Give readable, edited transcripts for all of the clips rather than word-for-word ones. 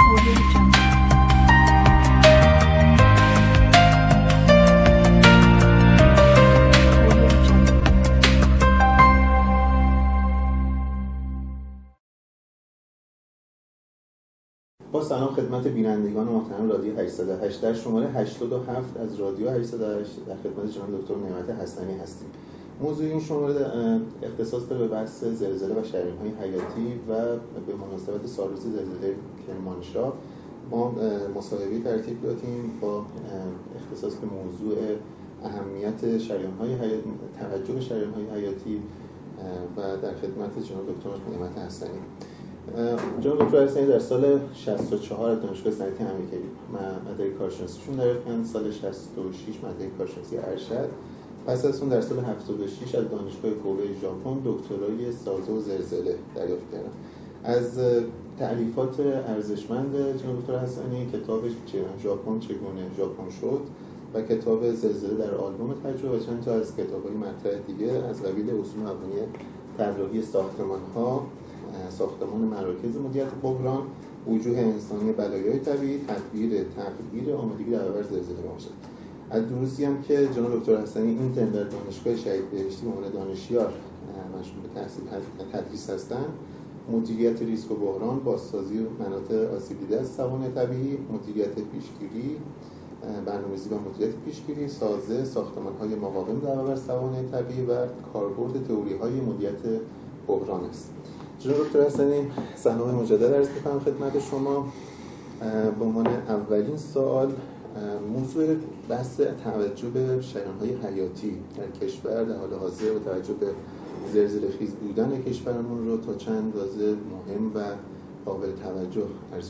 با سلام خدمت بینندگان محترم رادیو 808 در شماره 87 از رادیو 808 در خدمت جناب دکتر نعمت حسنی هستیم. موضوع این شماره اختصاص داره به بحث زلزله و شریان‌های حیاتی و به مناسبت سالروز زلزله کرمانشاه ما مصاحبه‌ای ترتیب دادیم با اختصاص به موضوع اهمیت شریان‌های حیاتی، توجه به شریان‌های حیاتی و در خدمت جناب دکتر نعمت حسنی. جناب دکتر حسنی در سال 64 از دانشگاه صنعتی امریکایی مدرک کارشناسیشون دریافتن، سال 66 مدرک کارشناسی ارشد، پس از اون در سال 76 از دانشگاه کوبه ژاپن دکترای سازه و زلزله دریافت کردن. از تألیفات ارزشمند جناب دکتر حسنی کتاب ژاپن چگونه ژاپن شد و کتاب زلزله در آلبوم تجربه و چند تا از کتاب‌های مطرح دیگه از قبیل اصول مبنی طراحی ساختمان‌ها، ساختمان مراکز مدیریت بحران، وجوه انسانی بلایای طبیعی، تقدیر آمادگی در برابر زلزله باشد. از دروسی هم که جناب دکتر حسنی اینترن در دانشگاه شهید بهشتی به عنوان دانشیار مشغول به تحصیل تدریس هستند، مدیریت ریسک و بحران، بازسازی مناطق آسیب دیده از سوانح طبیعی، مدیریت پیشگیری، برنامه‌ریزی و مدیریت پیشگیری، سازه ساختمان‌های مقاوم در برابر سوانح طبیعی و کاربرد تئوری‌های مدیریت بحران است. جناب دکتر حسنی سلام مجدد عرض می‌کنم خدمت شما. به عنوان اولین سوال موضوع بحث توجه به شریان‌های حیاتی در کشور در حال حاضر و توجه به زلزله‌خیز بودن کشورمون رو تا چند اندازه مهم و قابل توجه ارزیابی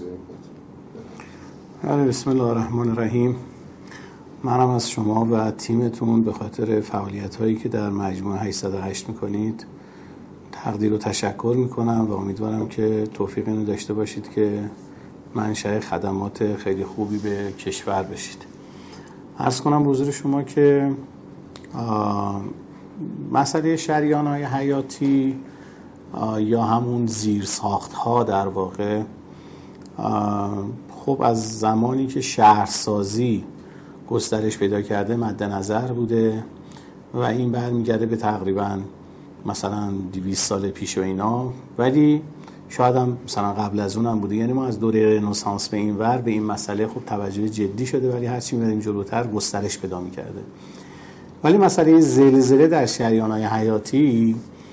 می‌کنید. بسم الله الرحمن الرحیم. منم از شما و تیمتون به خاطر فعالیت‌هایی که در مجموعه 808 می‌کنید تقدیر و تشکر میکنم و امیدوارم که توفیق اینو داشته باشید که منشأ خدمات خیلی خوبی به کشور بشید. عرض کنم به حضور شما که مسئله شریان‌های حیاتی یا همون زیرساخت‌ها در واقع خب از زمانی که شهرسازی گسترش پیدا کرده مد نظر بوده و این برمیگرده به تقریباً مثلا 200 سال پیش و اینا، ولی شاید هم مثلا قبل از اونم بوده. یعنی ما از دوره رنسانس به این ور به این مسئله خب توجه جدی شده، ولی هرچی می‌ریم جلوتر گسترش پیدا می‌کرده. ولی مسئله زلزله در شریان‌های حیاتی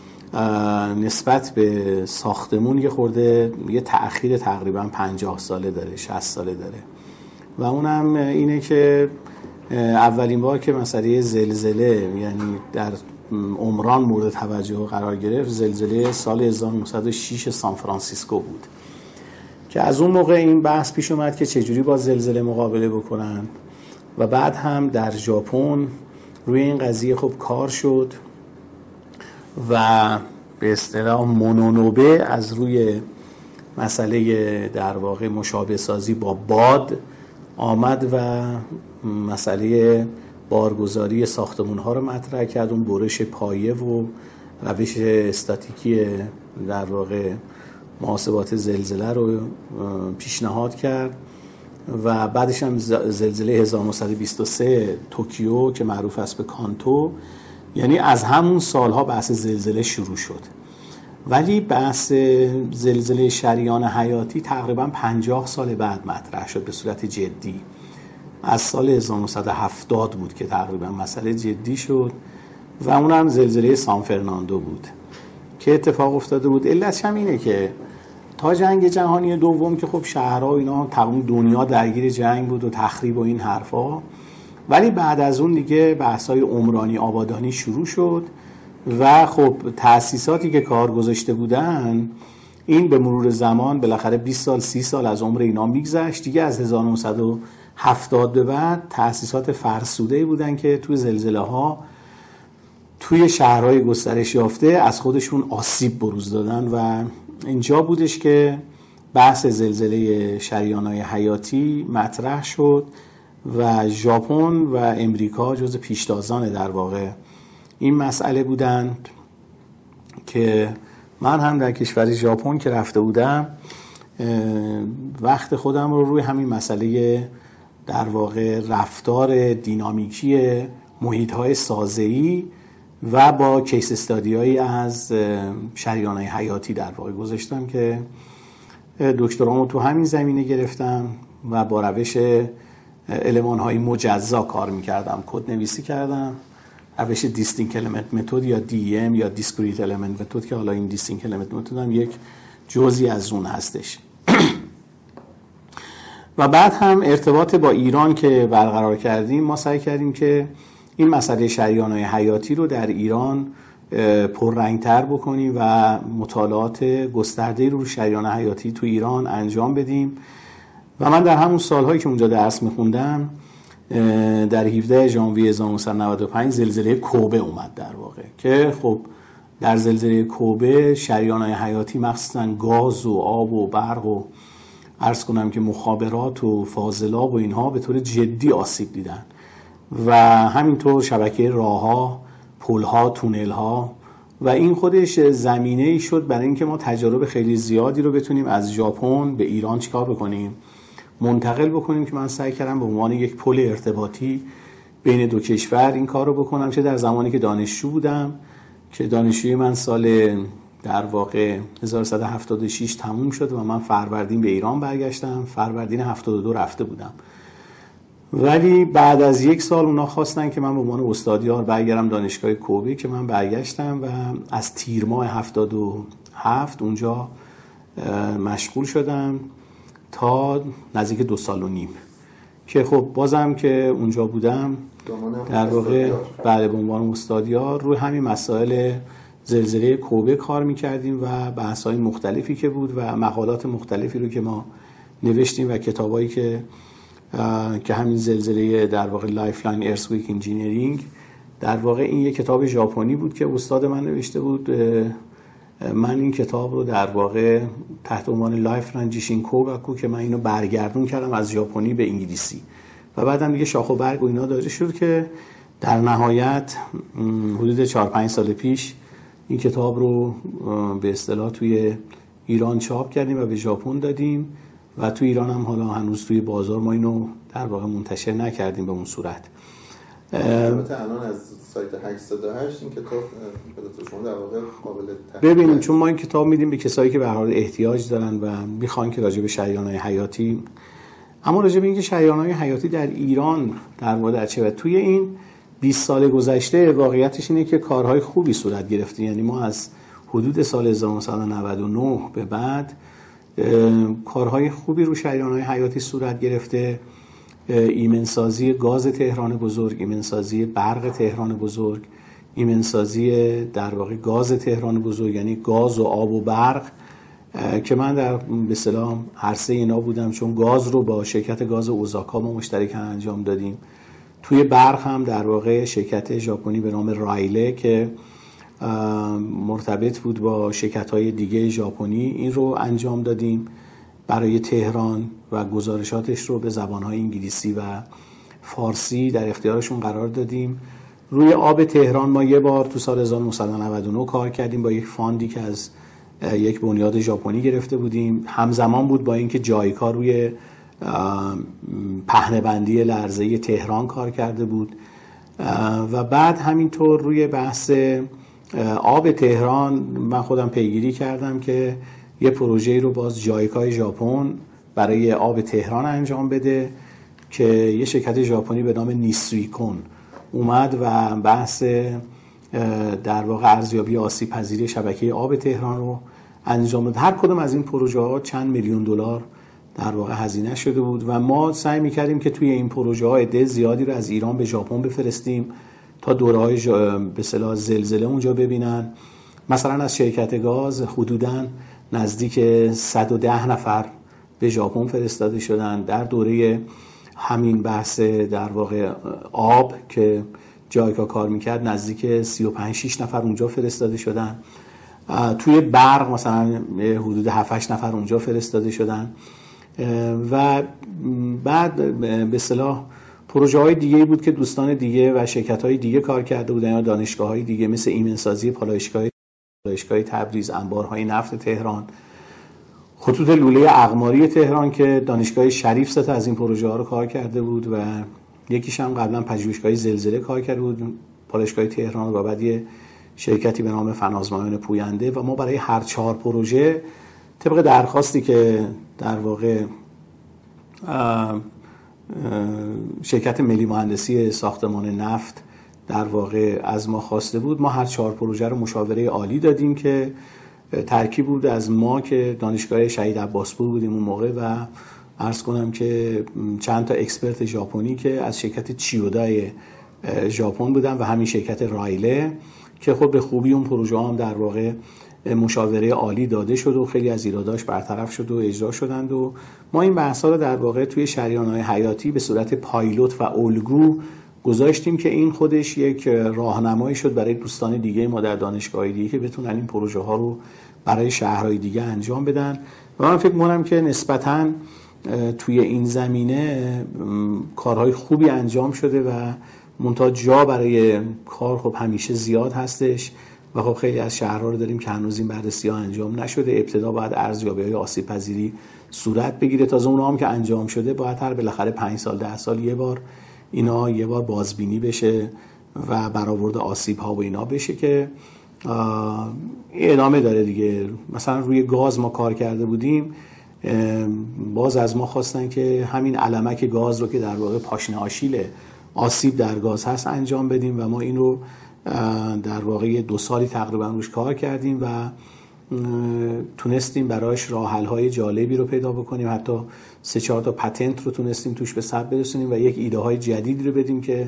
نسبت به ساختمون یه خورده یه تأخیر تقریبا 50 ساله داره، 60 ساله داره و اونم اینه که اولین بار که مسئله زلزله یعنی در عمران مورد توجه قرار گرفت زلزله سال 1906 سان فرانسیسکو بود که از اون موقع این بحث پیش اومد که چجوری با زلزله مقابله بکنن و بعد هم در ژاپن روی این قضیه خب کار شد و به اصطلاح مونونوبه از روی مسئله در واقع مشابه سازی با باد آمد و مسئله بارگذاری ساختمان‌ها رو مطرح کرد، اون برش پایه و روش استاتیکی در واقع محاسبات زلزله رو پیشنهاد کرد و بعدش هم زلزله 1923 توکیو که معروف است به کانتو، یعنی از همون سالها بحث زلزله شروع شد. ولی بحث زلزله شریان حیاتی تقریبا 50 سال بعد مطرح شد به صورت جدی. از سال 1970 بود که تقریبا مسئله جدی شد و اونم زلزله سان فرناندو بود که اتفاق افتاده بود. علتش هم اینه که تا جنگ جهانی دوم که خب شهرها اینا تمام دنیا درگیر جنگ بود و تخریب و این حرفا، ولی بعد از اون دیگه بحث‌های عمرانی آبادانی شروع شد و خب تأسیساتی که کار گذاشته بودن این به مرور زمان بالاخره 20 سال 30 سال از عمر اینا میگذشت دیگه. از 1970 به بعد تأسیسات فرسوده‌ای بودن که توی زلزله‌ها توی شهرهای گسترش یافته از خودشون آسیب بروز دادن و اینجا بودش که بحث زلزله شریان‌های حیاتی مطرح شد و ژاپن و امریکا جز پیشتازان در واقع این مسئله بودند که من هم در کشور ژاپن که رفته بودم وقت خودم رو روی همین مسئله در واقع رفتار دینامیکی محیط‌های سازه‌ای و با کیس استادی‌هایی از شریان‌های حیاتی در واقع گذاشتم که دکترامو تو همین زمینه گرفتم و با روش المان‌های مجزا کار می‌کردم، کد نویسی کردم. روش دیستینکت المنت متد یا DEM یا دیسکریت المنت متد که حالا این دیستینکت المنت متد هم یک جزئی از اون هستش. و بعد هم ارتباط با ایران که برقرار کردیم، ما سعی کردیم که این مسئله شریان‌های حیاتی رو در ایران پررنگ‌تر بکنیم و مطالعات گسترده‌ای رو شریان حیاتی تو ایران انجام بدیم. و من در همون سال‌هایی که اونجا درس می‌خوندم، در 17 ژانویه 1995 زلزله کوبه اومد در واقع که خب در زلزله کوبه شریان‌های حیاتی مخصوصاً گاز و آب و برق و عرض کنم که مخابرات و فاضلاب و اینها به طور جدی آسیب دیدن و همینطور شبکه راه‌ها، پل‌ها، تونل‌ها و این خودش زمینه‌ای شد برای اینکه ما تجارب خیلی زیادی رو بتونیم از ژاپن به ایران چیکار بکنیم، منتقل بکنیم که من سعی کردم به عنوان یک پل ارتباطی بین دو کشور این کار رو بکنم، چه در زمانی که دانشجو بودم که دانشجوی من سال در واقع 1176 تموم شد و من فروردین به ایران برگشتم، فروردین 72 رفته بودم. ولی بعد از یک سال اونا خواستن که من به عنوان استادیار برگردم دانشگاه کوبه که من برگشتم و از تیر ماه 77 اونجا مشغول شدم تا نزدیک 2 سال و نیم که خب بازم که اونجا بودم در واقع بعد به عنوان استادیار روی همین مسائل زلزله کوبه کار میکردیم و بحث‌های مختلفی که بود و مقالات مختلفی رو که ما نوشتیم و کتابایی که همین زلزله در واقع لایفلاین ارثکویک انجینیرینگ در واقع این یک کتاب ژاپنی بود که استاد من نوشته بود. من این کتاب رو در واقع تحت عنوان لایفلاین جیشین کوگاکو که من اینو برگردون کردم از ژاپنی به انگلیسی و بعدم دیگه شاخ و برگ و اینا داده شد که در نهایت حدود 4-5 سال پیش این کتاب رو به اصطلاح توی ایران چاپ کردیم و به ژاپن دادیم و توی ایران هم حالا هنوز توی بازار ما اینو در واقع منتشر نکردیم به اون صورت. البته الان از سایت 808 این کتاب به شما در واقع قابل ببینیم، چون ما این کتاب میدیم به کسایی که به هر حال احتیاج دارن و میخوان که راجع به شریان‌های حیاتی، اما راجع به اینکه شریان‌های حیاتی در ایران در واقع چه توی این 20 سال گذشته واقعیتش اینه که کارهای خوبی صورت گرفته. یعنی ما از حدود سال 1999 به بعد کارهای خوبی رو شریان‌های حیاتی صورت گرفته. ایمنسازی گاز تهران بزرگ، ایمنسازی برق تهران بزرگ، ایمنسازی در واقع گاز تهران بزرگ، یعنی گاز و آب و برق که من در به اصطلاح عرصه اینا بودم، چون گاز رو با شرکت گاز اوزاکا ما مشترکاً انجام دادیم. توی برق هم در واقع شرکت ژاپنی به نام رایله که مرتبط بود با شرکت‌های دیگه ژاپنی این رو انجام دادیم برای تهران و گزارشاتش رو به زبان‌های انگلیسی و فارسی در اختیارشون قرار دادیم. روی آب تهران ما یه بار تو سال 1999 کار کردیم با یک فاندی که از یک بنیاد ژاپنی گرفته بودیم. همزمان بود با اینکه جایکا روی پهنه‌بندی لرزه‌ای تهران کار کرده بود و بعد همینطور روی بحث آب تهران من خودم پیگیری کردم که یه پروژه‌ای رو باز جایکای ژاپن برای آب تهران انجام بده که یه شرکت ژاپنی به نام نیسویکون اومد و بحث در واقع ارزیابی آسیب پذیری شبکه آب تهران رو انجام داد. هر کدوم از این پروژه ها چند میلیون دلار در واقع هزینه شده بود و ما سعی می‌کردیم که توی این پروژه ها عده زیادی رو از ایران به ژاپن بفرستیم تا دوره‌های به اصطلاح زلزله اونجا ببینن. مثلا از شرکت گاز حدوداً نزدیک 110 نفر به ژاپن فرستاده شدن در دوره همین بحث در واقع آب که جایکا کار میکرد، نزدیک 35-6 نفر اونجا فرستاده شدن. توی برق مثلا حدود 7-8 نفر اونجا فرستاده شدن و بعد به اصطلاح پروژه های دیگه بود که دوستان دیگه و شرکت های دیگه کار کرده بودن یا دانشگاه های دیگه مثل ایمنسازی پالایشگاه تبریز، انبارهای نفت تهران. خطوط لوله اقماری تهران که دانشگاه شریف 3 از این پروژه ها رو کار کرده بود و یکیش هم قبلا پژوهشگاه زلزله کار کرده بود، پالایشگاه تهران، و بعد یه شرکتی به نام فنازمایان پوینده. و ما برای هر 4 پروژه طبق درخواستی که در واقع شرکت ملی مهندسی ساختمان نفت در واقع از ما خواسته بود، ما هر 4 پروژه رو مشاوره عالی دادیم که ترکیب بود از ما که دانشگاه شهید عباسپور بودیم اون موقع و عرض کنم که چند تا اکسپرت ژاپنی که از شرکت چیودای ژاپن بودن و همین شرکت رایله که خب به خوبی اون پروژه هم در واقع مشاوره عالی داده شد و خیلی از ایراداش برطرف شد و اجرا شدند و ما این بحث‌ها رو در واقع توی شریان‌های حیاتی به صورت پایلوت و الگو گذاشتیم که این خودش یک راهنمایی شد برای دوستان دیگه ما در دانشگاه‌های دیگه که بتونن این پروژه ها رو برای شهرهای دیگه انجام بدن. و من فکر می‌کنم که نسبتاً توی این زمینه کارهای خوبی انجام شده و منتها جا برای کار خب همیشه زیاد هستش و خب خیلی از شهرها رو داریم که هنوز این بررسی‌ها انجام نشده. ابتدا باید ارزیابی‌های آسیب پذیری صورت بگیره، تازه اونها هم که انجام شده باید هر بالاخره 5 سال 10 سال یه بار بازبینی بشه و برآورد آسیب‌ها و اینا بشه که ادامه داره دیگه. مثلا روی گاز ما کار کرده بودیم، باز از ما خواستن که همین علمک گاز رو که در واقع پاشنه آشیل آسیب در گاز هست انجام بدیم و ما این رو در واقع 2 سالی تقریبا روش کار کردیم و تونستیم براش راه حل‌های جالبی رو پیدا بکنیم، حتی 3-4 تا پتنت رو تونستیم توش به ثبت برسونیم و یک ایده های جدید رو بدیم که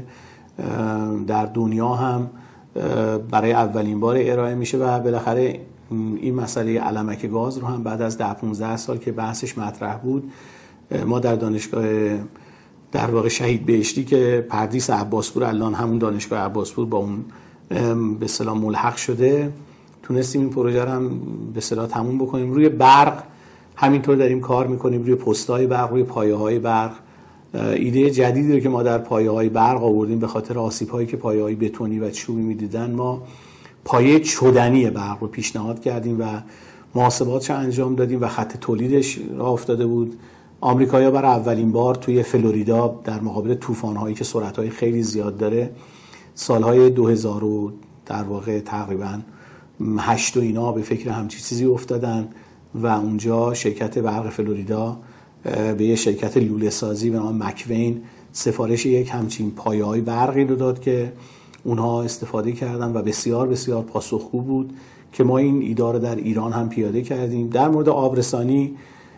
در دنیا هم برای اولین بار ارائه میشه و بالاخره این مسئله علمک گاز رو هم بعد از 10-15 سال که بحثش مطرح بود ما در دانشگاه در واقع شهید بهشتی که پردیس عباسپور الان همون دانشگاه عباسپور با اون به اصطلاح ملحق شده تونستیم این پروژه رو هم به اصطلاح تموم بکنیم. روی برق همینطور داریم کار میکنیم، روی پست‌های برق، روی پایه‌های برق. ایده جدیدی رو که ما در پایه‌های برق آوردیم به خاطر آسیب‌هایی که پایه‌های بتونی و چوبی می‌دیدن، ما پایه چدنی برق رو پیشنهاد کردیم و محاسباتش انجام دادیم و خط تولیدش راه افتاده بود. آمریکایی‌ها برای اولین بار توی فلوریدا در مقابل طوفان‌هایی که سرعت‌های خیلی زیاد داره سال‌های 2000 رو در واقع تقریباً 8 و اینا به فکر همچین چیزی افتادن و اونجا شرکت برق فلوریدا به یه شرکت لوله سازی به نام مکوین سفارش یک همچین پایه‌های برقی رو داد که اونها استفاده کردن و بسیار بسیار پاسخگو بود که ما این ایده رو در ایران هم پیاده کردیم. در مورد آبرسانی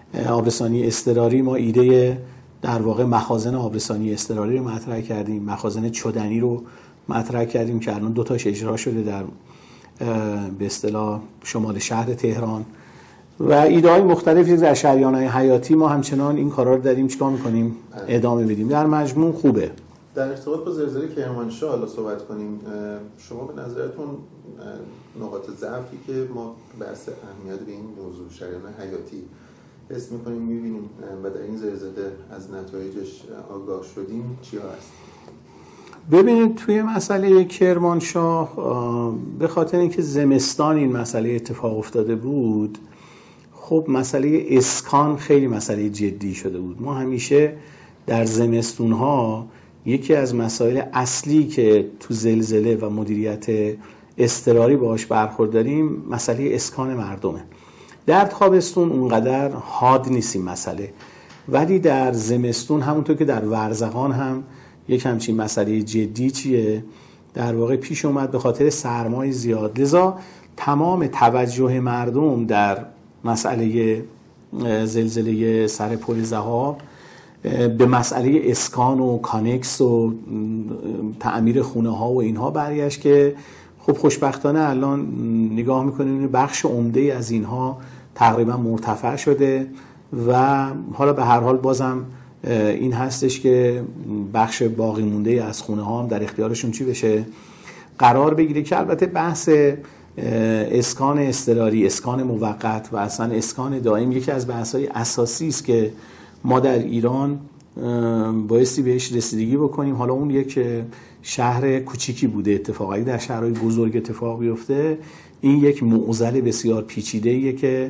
اضطراری ما ایده در واقع مخازن آبرسانی اضطراری رو مطرح کردیم، مخازن چدنی رو مطرح کردیم که الان 2 تاش اجرا شده در به اصطلاح شمال شهر تهران و ایده های مختلفی در شریان‌های حیاتی ما همچنان این کارا رو داریم چیکار می‌کنیم ادامه بدیم. در مجموع خوبه. در ارتباط با زلزله کرمانشاه حالا صحبت کنیم. شما به نظرتون نقاط ضعفی که ما بحث اهمیت به این موضوع شریان‌های حیاتی حس می‌کنیم می‌بینیم و در این زلزله از نتایجش آگاه شدیم چیا هست؟ ببینید توی مسئله کرمانشاه به خاطر اینکه زمستان این مسئله اتفاق افتاده بود، خب مسئله اسکان خیلی مسئله جدی شده بود. ما همیشه در زمستون‌ها یکی از مسائل اصلی که تو زلزله و مدیریت اضطراری باهاش برخورداریم مسئله اسکان مردمه. در تابستون اونقدر حاد نیست این مسئله، ولی در زمستون همونطور که در ورزقان هم یک همچین مسئله جدی چیه در واقع پیش اومد به خاطر سرمای زیاد. لذا تمام توجه مردم در مسئله زلزله سر پل ذهاب به مسئله اسکان و کانکس و تعمیر خونه ها و اینها برگشت که خب خوشبختانه الان نگاه میکنیم بخش عمده از اینها تقریبا مرتفع شده و حالا به هر حال بازم این هستش که بخش باقی مونده از خونه ها هم در اختیارشون چی بشه قرار بگیره که البته بحث اسکان اضطراری، اسکان موقت و اصلا اسکان دائم یکی از بحث‌های اساسی است که ما در ایران بایستی بهش رسیدگی بکنیم. حالا اون یک شهر کوچیکی بوده، اتفاقی در شهرهای بزرگ اتفاق بیفته این یک معضل بسیار پیچیده‌ایه که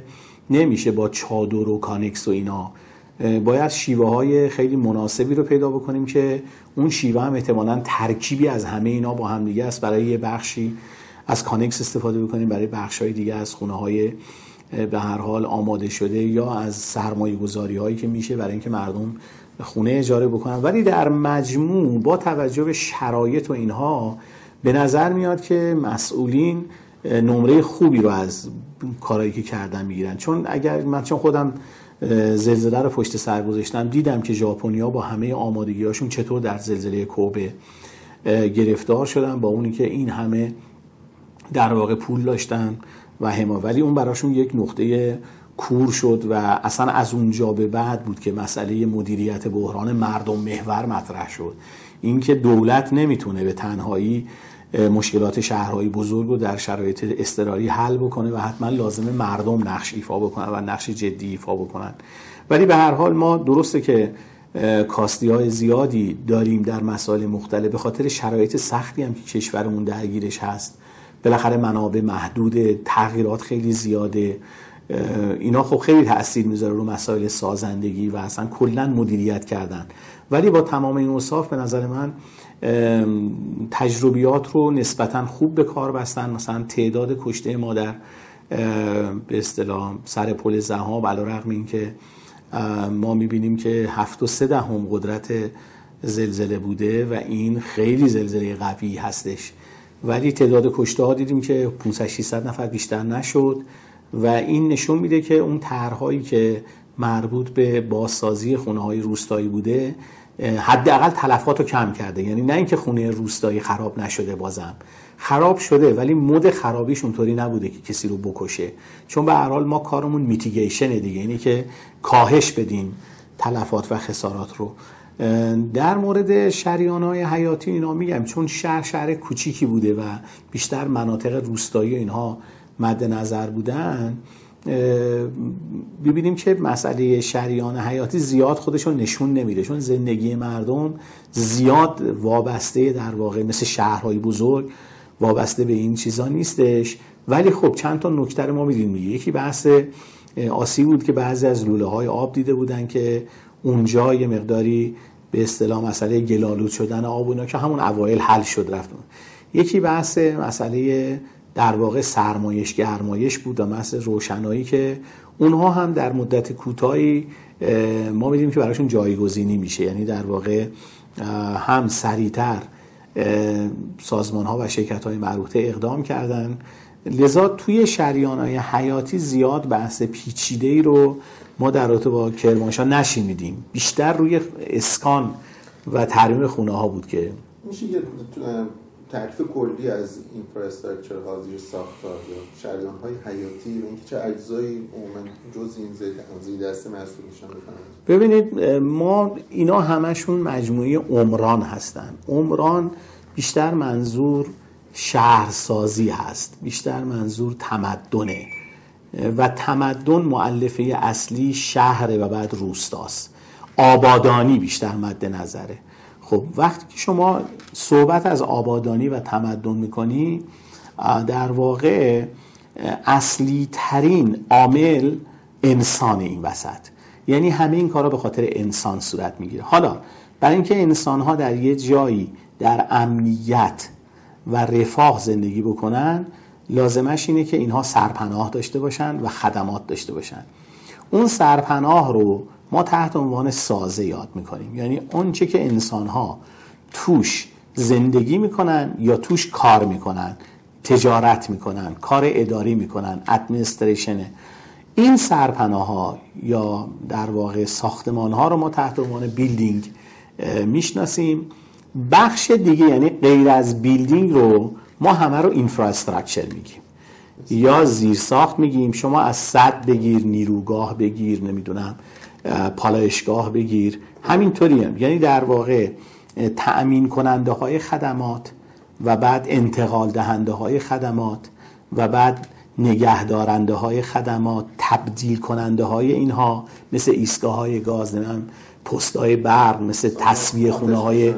نمیشه با چادر و کانکس و اینا. باید شیوه های خیلی مناسبی رو پیدا بکنیم که اون شیوه هم احتمالاً ترکیبی از همه اینا با هم دیگه است. برای یه بخشی از کانکس استفاده بکنیم، برای بخش‌های دیگه از خونه‌های به هر حال آماده شده یا از سرمایه‌گذاری‌هایی که میشه برای اینکه مردم خونه اجاره بکنن. ولی در مجموع با توجه به شرایط و اینها به نظر میاد که مسئولین نمره خوبی رو از کارهایی که کردن میگیرن. چون خودم زلزله رو پشت سر گذاشتم، دیدم که ژاپنیا با همه آمادگی‌هاشون چطور در زلزله کوبه گرفتار شدن، با اونی که این همه در واقع پول داشتن و ولی اون براشون یک نقطه کور شد و اصلا از اونجا به بعد بود که مسئله مدیریت بحران مردم محور مطرح شد. اینکه دولت نمیتونه به تنهایی مشکلات شهرهای بزرگ رو در شرایط اضطراری حل بکنه و حتما لازمه مردم نقش ایفا بکنن و نقش جدی ایفا بکنن. ولی به هر حال ما درسته که کاستی‌های زیادی داریم در مسائل مختلف به خاطر شرایط سختی هم که کشورمون درگیرش هست. بالاخره منابع محدوده، تغییرات خیلی زیاده، اینا خب خیلی تأثیر میذاره رو مسائل سازندگی و اصلا کلا مدیریت کردن. ولی با تمام این اوصاف به نظر من تجربیات رو نسبتاً خوب به کار بستن. مثلا تعداد کشته ما در به اصطلاح سر پل ذهاب علیرغم این که ما میبینیم که 7.3 قدرت زلزله بوده و این خیلی زلزله قوی هستش، ولی تعداد کشته ها دیدیم که 500-600 نفر بیشتر نشد و این نشون میده که اون طرح‌هایی که مربوط به بازسازی خونه‌های روستایی بوده حداقل تلفات رو کم کرده. یعنی نه اینکه خونه روستایی خراب نشده، بازم خراب شده ولی مود خرابیش اونطوری نبوده که کسی رو بکشه، چون به هر حال ما کارمون میتیگیشنه دیگه، یعنی که کاهش بدیم تلفات و خسارات رو. در مورد شریان‌های حیاتی اینا میگم چون شهر کوچیکی بوده و بیشتر مناطق روستایی اینها مد نظر بودن، ببینیم که مسئله شریان حیاتی زیاد خودشون نشون نمیده، چون زندگی مردم زیاد وابسته در واقع مثل شهرهای بزرگ وابسته به این چیزا نیستش. ولی خب چند تا نکته ما می‌بینیم. یکی بحث آسیب بود که بعضی از لوله‌های آب دیده بودن که اونجا یه مقداری به اصطلاح مسئله گل‌آلود شدن آب اینا که همون اوایل حل شد رفتن. یکی بحث مسئله در واقع سرمایش گرمایش بود و مسئله روشنایی که اونها هم در مدت کوتاهی ما می‌بینیم که براشون جایگزینی میشه، یعنی در واقع هم سریعتر سازمان‌ها و شرکت‌های مربوطه اقدام کردن. لذا توی شریان‌های حیاتی زیاد بحث پیچیده‌ای رو ما در رابطه با کرمانشاه نشنیدیم، بیشتر روی اسکان و ترمیم خونه‌ها بود. که میشه یه تعریف کلی از اینفراستراکچر ها زیر ساختار یا شریان‌های حیاتی و اینکه چه اجزایی عموما جزء این زیر دسته محسوب میشن بفرمایید؟ ببینید ما اینا همشون مجموعه عمران هستن. عمران بیشتر منظور شهرسازی هست، بیشتر منظور تمدنه و تمدن مؤلفه اصلی شهره و بعد روستاست. آبادانی بیشتر مد نظره. خب وقتی که شما صحبت از آبادانی و تمدن میکنی، در واقع اصلی ترین عامل انسان این وسط، یعنی همه این کارا به خاطر انسان صورت میگیره. حالا برای اینکه انسان‌ها در یه جایی در امنیت و رفاه زندگی بکنن، لازمش اینه که اینها سرپناه داشته باشن و خدمات داشته باشن. اون سرپناه رو ما تحت عنوان سازه یاد میکنیم، یعنی اون چه که انسان‌ها توش زندگی میکنن یا توش کار میکنن، تجارت میکنن، کار اداری میکنن، ادمنستریشنه. این سرپناه‌ها یا در واقع ساختمان‌ها رو ما تحت عنوان بیلدینگ میشناسیم. بخش دیگه یعنی غیر از بیلدینگ رو ما همه رو اینفراستراکچر میگیم یا زیرساخت میگیم. شما از سد بگیر، نیروگاه بگیر، نمیدونم پالایشگاه بگیر، همینطوری هم. یعنی در واقع تأمین کننده های خدمات و بعد انتقال دهنده های خدمات و بعد نگهدارنده های خدمات، تبدیل کننده های اینها مثل ایستگاه های گاز، پست های برق، مثل تصفیه خونه های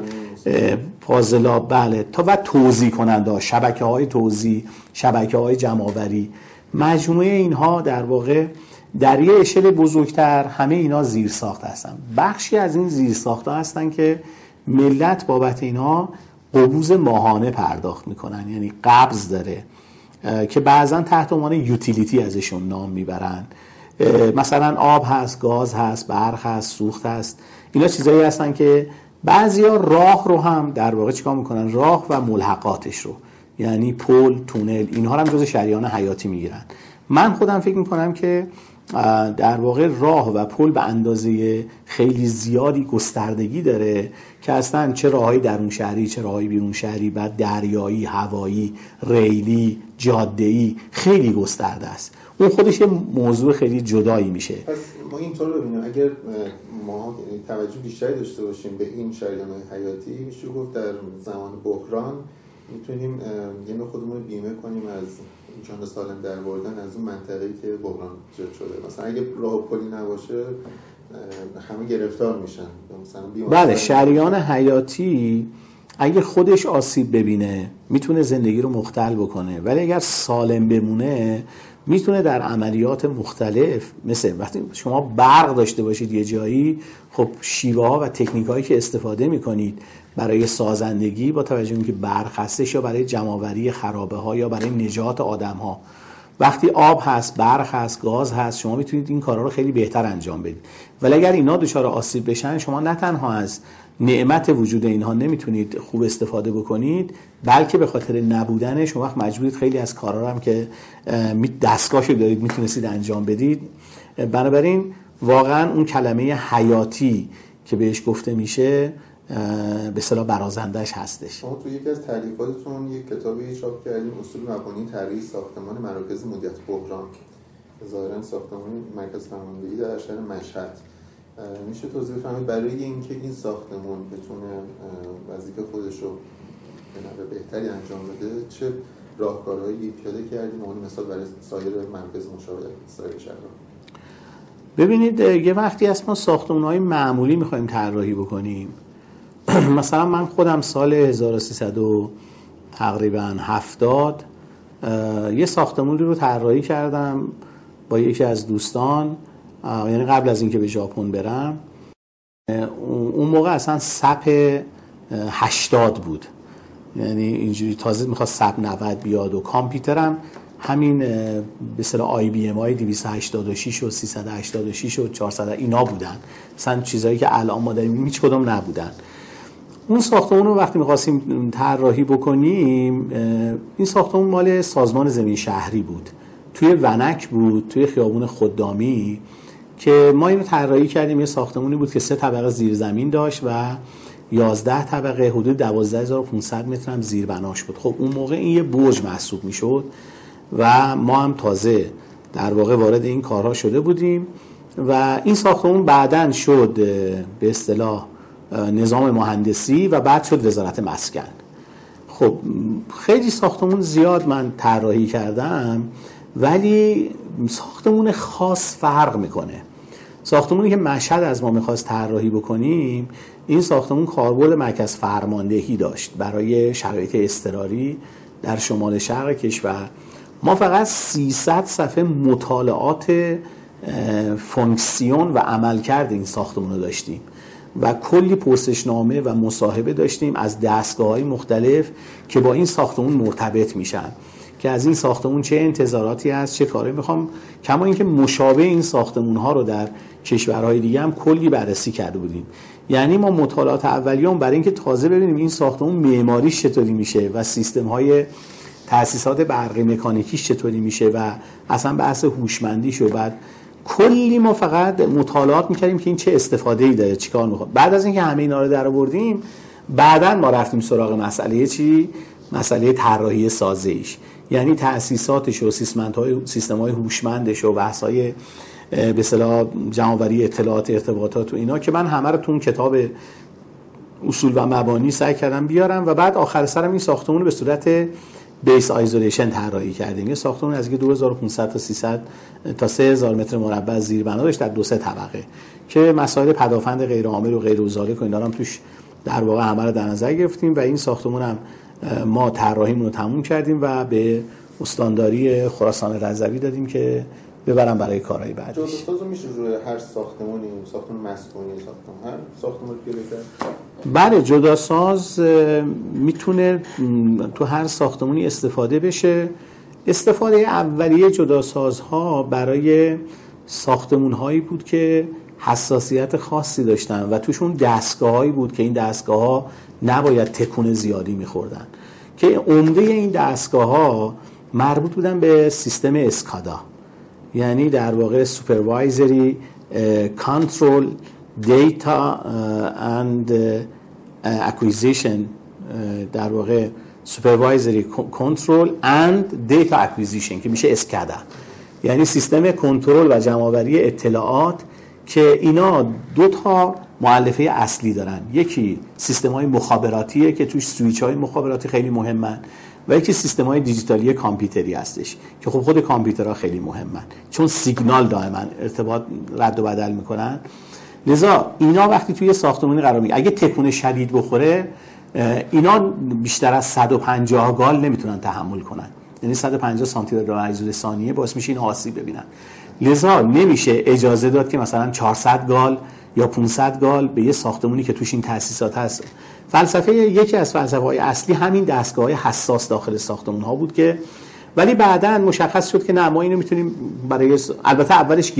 فاضلاب، بله، تا و توزیع کننده ها، شبکه های توزیع، شبکه های جمع‌آوری. مجموعه اینها در واقع در یه اشل بزرگتر همه اینا زیرساخت هستن. بخشی از این زیرساخت‌ها هستن که ملت بابت اینا قبوض ماهانه پرداخت میکنن، یعنی قبض داره که بعضا تحت عنوان یوتیلیتی ازشون نام میبرن. مثلا آب هست، گاز هست، برق هست، سوخت هست. اینا چیزایی هستن که بعضیا راه رو هم در واقع چیکار میکنن، راه و ملحقاتش رو، یعنی پل، تونل، اینها رو هم جز شریان حیاتی میگیرن. من خودم فکر میکنم که در واقع راه و پل به اندازه خیلی زیادی گستردگی داره که اصلا چه راههای درون شهری، چه راههای بیرون شهری، بعد دریایی، هوایی، ریلی، جاده‌ای، خیلی گسترده است. اون خودش یه موضوع خیلی جدایی میشه. پس ما اینطور ببینیم اگر ما توجه بیشتری داشته باشیم به این شریان‌های حیاتی، میشه گفت در زمان بحران میتونیم یه نوع خودمون رو بیمه کنیم از جان سالم در بردن از اون منطقه‌ای که بحران ایجاد شده. مثلا اگه راه و پلی نباشه همه گرفتار میشن. مثلا بله، شریان حیاتی اگه خودش آسیب ببینه میتونه زندگی رو مختل بکنه، ولی اگر سالم بمونه میتونه در عملیات مختلف، مثل وقتی شما برق داشته باشید یه جایی، خب شیوه ها و تکنیک هایی که استفاده میکنید برای سازندگی با توجه به اینکه برق هستش، یا برای جمع‌آوری خرابه ها، یا برای نجات آدم ها، وقتی آب هست، برق هست، گاز هست، شما میتونید این کارا رو خیلی بهتر انجام بدید. ولی اگر اینا دچار آسیب بشن، شما نه تنها از نعمت وجود اینها نمیتونید خوب استفاده بکنید، بلکه به خاطر نبودن شما وقت مجبورید خیلی از کارا رو هم که دستگاهشو دارید میتونستید انجام بدید. بنابراین واقعا اون کلمه حیاتی که بهش گفته میشه به اصطلاح برازندش هستش. شما تو یکی از تالیفاتتون یک کتابی چاپ کردیم، اصول مبانی طراحی ساختمان مراکز مدیریت بحران، ظاهرا ساختمان مرکز فرماندهی در شهر مشهد. میشه توضیح بفرمایید برای اینکه این ساختمان بتونه وظیفه خودش رو به نحو بهتری انجام بده چه راهکارهایی پیاده کردیم، اون مثال برای سایر مراکز مشابه سایر شهرها؟ ببینید یه وقتی هست ما ساختمان‌های معمولی می‌خوایم طراحی بکنیم. مثلا من خودم سال 1370 یه ساختمانی رو طراحی کردم با یکی از دوستان، یعنی قبل از اینکه به ژاپن برم. اون موقع اصلا سپ 80 بود، یعنی اینجوری تازه میخواست سپ 90 بیاد، و کامپیوترم همین به اصطلاح آی بی ام های 286 و 386 و 400 اینا بودن، مثلا چیزایی که الان ما داریم هیچ کدوم نبودن. اون ساختمون رو وقتی می‌خواستیم طراحی بکنیم، این ساختمون مال سازمان زمین شهری بود، توی ونک بود، توی خیابون خدامی، که ما اینو طراحی کردیم. یه ساختمونی بود که 3 طبقه زیرزمین داشت و 11 طبقه، حدود 12500 متر هم زیربناش بود. خب اون موقع این یه برج محسوب میشد و ما هم تازه در واقع وارد این کارها شده بودیم و این ساختمون بعداً شد به اصطلاح نظام مهندسی و بعد شد وزارت مسکن. خب خیلی ساختمون زیاد من طراحی کردم، ولی ساختمون خاص فرق میکنه. ساختمونی که مشهد از ما میخواست طراحی بکنیم، این ساختمون کاربرد مرکز فرماندهی داشت برای شرایط اضطراری در شمال شرق کشور. ما فقط 300 صفحه مطالعات فونکسیون و عملکرد این ساختمون رو داشتیم و کلی پرسشنامه و مصاحبه داشتیم از دستگاه‌های مختلف که با این ساختمون مرتبط میشن، که از این ساختمون چه انتظاراتی هست، چه کاری میخوام. کما اینکه مشابه این ساختمون‌ها رو در کشورهای دیگه هم کلی بررسی کرده بودیم. یعنی ما مطالعات اولیه‌مون برای اینکه تازه ببینیم این ساختمون معماریش چطوری میشه و سیستم‌های تأسیسات برقی مکانیکیش چطوری میشه و اصلا بحث هوشمندیش، و بعد کلی ما فقط مطالعات میکردیم که این چه استفاده‌ای داره، چیکار میخواد. بعد از اینکه همه اینا رو درآوردیم، بعداً ما رفتیم سراغ مسئله چی؟ مسئله طراحی سازه‌ایش، یعنی تأسیساتش و سیستم‌های هوشمندش و بحث‌های به اصطلاح جمع‌آوری اطلاعات، ارتباطات و اینا، که من همه رو تو اون کتاب اصول و مبانی سعی کردم بیارم. و بعد آخر سرم این ساختمون رو به صورت بیس آیزولیشن طراحی کردیم. یه ساختمون از 2500 تا 300 تا 3000 متر مربع زیربنا داشت در 2-3 طبقه، که مسائل پدافند غیر عامل و غیر ازاله و اینا هم توش در واقع همه رو در نظر گرفتیم. و این ساختمون هم ما طراحیمون رو تموم کردیم و به استانداری خراسان رضوی دادیم که ببرم برای کارهای بعدش. جداسازو میشه روی هر ساختمانی، ساختمان مسکونی، ساختمان هر ساختمان پیاده کرد؟ بله، جداساز میتونه تو هر ساختمانی استفاده بشه. استفاده اولیه جداسازها برای ساختمان‌هایی بود که حساسیت خاصی داشتن و توشون دستگاه‌هایی بود که این دستگاه‌ها نباید تکون زیادی می‌خوردن، که عمده این دستگاه‌ها مربوط بودن به سیستم اسکادا، یعنی در واقع سوپروایزری کنترل دیتا اند اکویزیشن، در واقع سوپروایزری کنترل اند دیتا اکویزیشن که میشه اسکادا، یعنی سیستم کنترل و جمع‌آوری اطلاعات، که اینا دو تا مؤلفه اصلی دارن. یکی سیستم‌های مخابراتیه که توش سوئیچ‌های مخابراتی خیلی مهمن و یکی سیستم‌های دیجیتالی کامپیوتری هستش که خب خود کامپیوترها خیلی مهمن چون سیگنال دائما ارتباط رد و بدل میکنن. لذا اینا وقتی توی ساختمانی قرار میگیره اگه تکون شدید بخوره اینا بیشتر از 150 گال نمیتونن تحمل کنن، یعنی 150 سانتی متر بر ثانیه باعث میشه این آسیب ببینن. لذا نمیشه اجازه داد که مثلا 400 گال یا 500 گال به یه ساختمانی که توش این تأسیسات هست. یکی از فلسفه‌های اصلی همین دستگاه‌های حساس داخل ساختمان‌ها بود که ولی بعداً مشخص شد که نه، ما اینو میتونیم برای البته اولش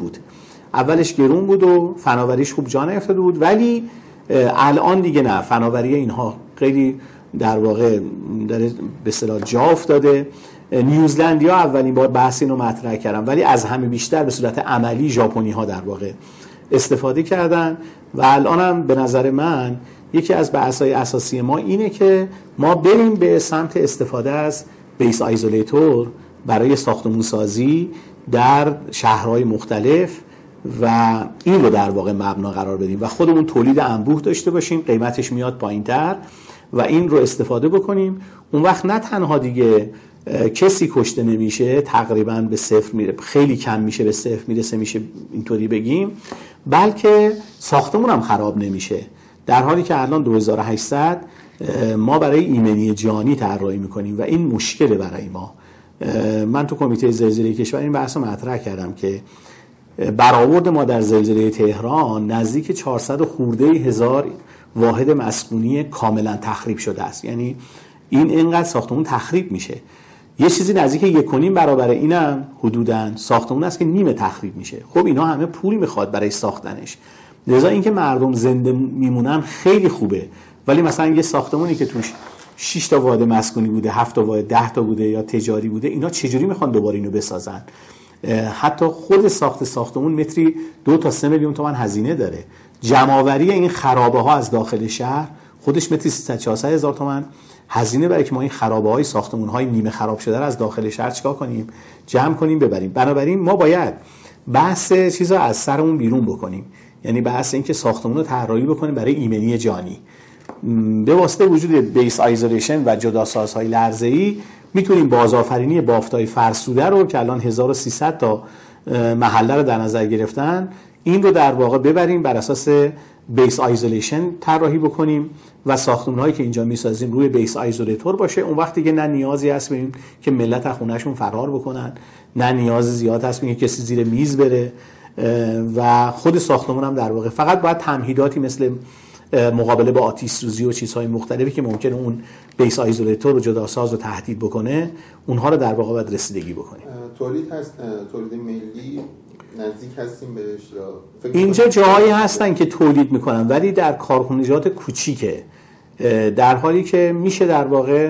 گرون بود و فناوریش خوب جا نیفتاده بود، ولی الان دیگه نه، فناوری اینها خیلی در واقع داره به اصطلاح جا افتاده. نیوزلندیا اولین بار بحث اینو مطرح کردن، ولی از همه بیشتر به صورت عملی ژاپنی‌ها در واقع استفاده کردن و الان هم به نظر من یکی از بحث‌های اساسی ما اینه که ما بریم به سمت استفاده از بیس آیزولیتور برای ساختمون سازی در شهرهای مختلف و این رو در واقع مبنا قرار بدیم و خودمون تولید انبوه داشته باشیم، قیمتش میاد پایین‌تر و این رو استفاده بکنیم. اون وقت نه تنها دیگه کسی کشته نمیشه، تقریبا به صفر میره، خیلی کم میشه به صفر میرسه، میشه اینطوری بگیم، بلکه ساختمون هم خراب نمیشه. در حالی که الان 2800 ما برای ایمنی جانی طراحی میکنیم و این مشکله برای ما. من تو کمیته زلزله کشور این بحث رو مطرح کردم که برآورد ما در زلزله تهران نزدیک 400 خورده هزار واحد مسکونی کاملا تخریب شده است. یعنی این اینقدر ساختمون تخریب میشه. یه چیزی نزدیک 1.5 برابر اینم حدوداً ساختمون است که نیمه تخریب میشه. خب اینا همه پول میخواد برای ساختنش. لذا اینکه مردم زنده میمونن خیلی خوبه، ولی مثلا یه ساختمونی که توش 6 تا واحد مسکونی بوده، 7 تا واحد، 10 تا بوده یا تجاری بوده، اینا چجوری میخوان دوباره اینو بسازن؟ حتی خود ساختمون متری 2 تا 3 میلیون تومان هزینه داره. جمع‌آوری این خرابه ها از داخل شهر خودش متری 300-400 هزار تومان هزینه برای که ما این خرابه های ساختمون های نیمه خراب شده رو از داخل شهر چیکار کنیم؟ جمع کنیم ببریم. بنابراین ما باید بحث چیزا از سرمون بیرون بکنیم، یعنی بحث این که ساختمون رو طراحی بکنیم برای ایمنی جانی. به واسطه وجود بیس آیزولیشن و جداسازهای لرزه‌ای میتونیم بازآفرینی بافت‌های فرسوده رو که الان 1300 تا محله رو در نظر گرفتن، این رو در واقع ببریم بر اساس بیس آیزولیشن طراحی بکنیم و ساختمان‌هایی که اینجا می‌سازیم روی بیس آیزولیتور باشه. اون وقتی که نه نیازی هست ببینیم که ملت از خونه‌شون فرار بکنن، نه نیاز زیاد هست که کسی زیر میز بره و خود ساختمون هم در واقع فقط باید تمهیداتی مثل مقابله با آتش سوزی و چیزهای مختلفی که ممکنه اون بیس آیزولیتور و جداساز رو تهدید بکنه، اونها رو در واقع باید رسیدگی بکنیم. تولید هست، تولید ملی نزدیک هستیم بهش؟ اینجا جاهایی هستن که تولید میکنن ولی در کارخانجات کوچیکه، در حالی که میشه در واقع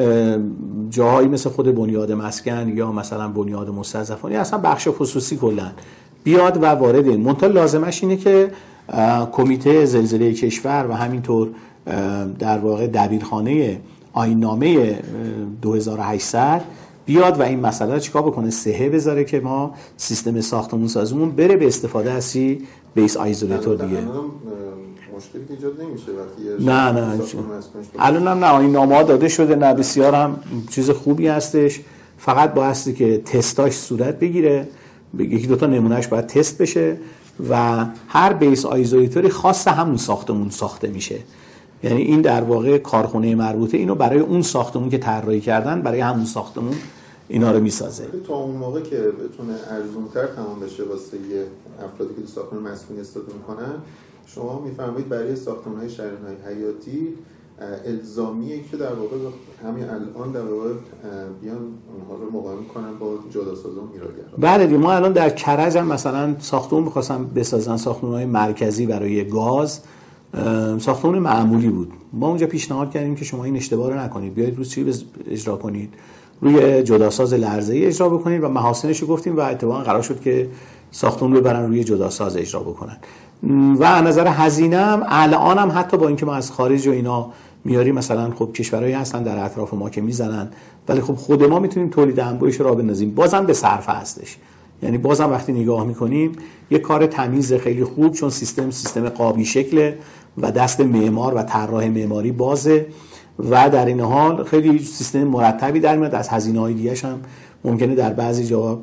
جاهایی مثل خود بنیاد مسکن یا مثلا بنیاد مستضعفانی اصلا بخش خصوصی کلا بیاد و وارد این. منتها لازمش اینه که کمیته زلزله کشور و همینطور در واقع دبیرخانه آیین‌نامه 2800 بیاد و این مسئله رو چیکار بکنه، صحه بذاره که ما سیستم ساختمون سازیمون بره به استفاده از بیس آیزولیتور دیگه. مشکلی ایجاد نمیشه وقتی نه الان هم نه آیین‌نامه ها داده شده، نه بسیار هم چیز خوبی هستش، فقط بایستی که تستاش صورت بگیره، یکی دوتا نمونهش باید تست بشه و هر بیس آیزولیتوری خاص همون ساختمون ساخته میشه. یعنی این در واقع کارخونه مربوطه اینو برای اون ساختمون که طراحی کردن برای همون ساختمون اینا رو میسازه. تا اون موقع که بتونه ارزون‌تر تمام بشه واسه افرادی که تو ساختمان مسکونی استفاده میکنن، شما میفرمایید برای ساختمان‌های شهرنای حیاتی الزامیه که در واقع همین الان در واقع بیان اونها رو مقایسه کنن با جداسازی و میراگرها. بله، ما الان در کرج هم مثلا ساختمون می‌خواستن بسازن، ساختمان‌های مرکزی برای گاز، ساختمان معمولی بود. ما اونجا پیشنهاد کردیم که شما این اشتباه رو نکنید، بیاید روی چی اجرا کنید، روی جداساز لرزه‌ای اجرا بکنید و محاسنش رو گفتیم و اتفاقا قرار شد که ساختمون رو ببرن روی جداساز اجرا بکنن. و از نظر هزینه هم الان هم حتی با اینکه ما از خارج و اینا میاریم، مثلا خب کشورهایی هستن در اطراف ما که میزنن، ولی خب خود ما میتونیم تولید انبوهش رو بندازیم، بازم به صرفه هستش. یعنی بازم وقتی نگاه میکنیم یه کار تمیز خیلی خوب، چون سیستم قابی شکله و دست معمار و طراح معماری بازه و در این حال خیلی سیستم مرتبی در میاد. از هزینه‌های دیگه‌اش هم ممکنه در بعضی جاها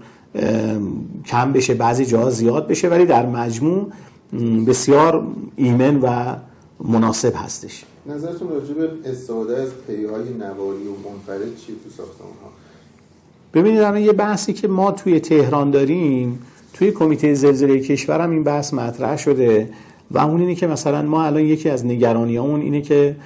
کم بشه، بعضی جاها زیاد بشه، ولی در مجموع بسیار ایمن و مناسب هستش. نظرتون راجع به استفاده از پیهای نواری و منفرد چیه تو ساختمان‌ها؟ ببینید الان یه بحثی که ما توی تهران داریم، توی کمیته زلزله کشور هم این بحث مطرح شده و اون اینه که مثلا ما الان یکی از نگرانیامون اینه که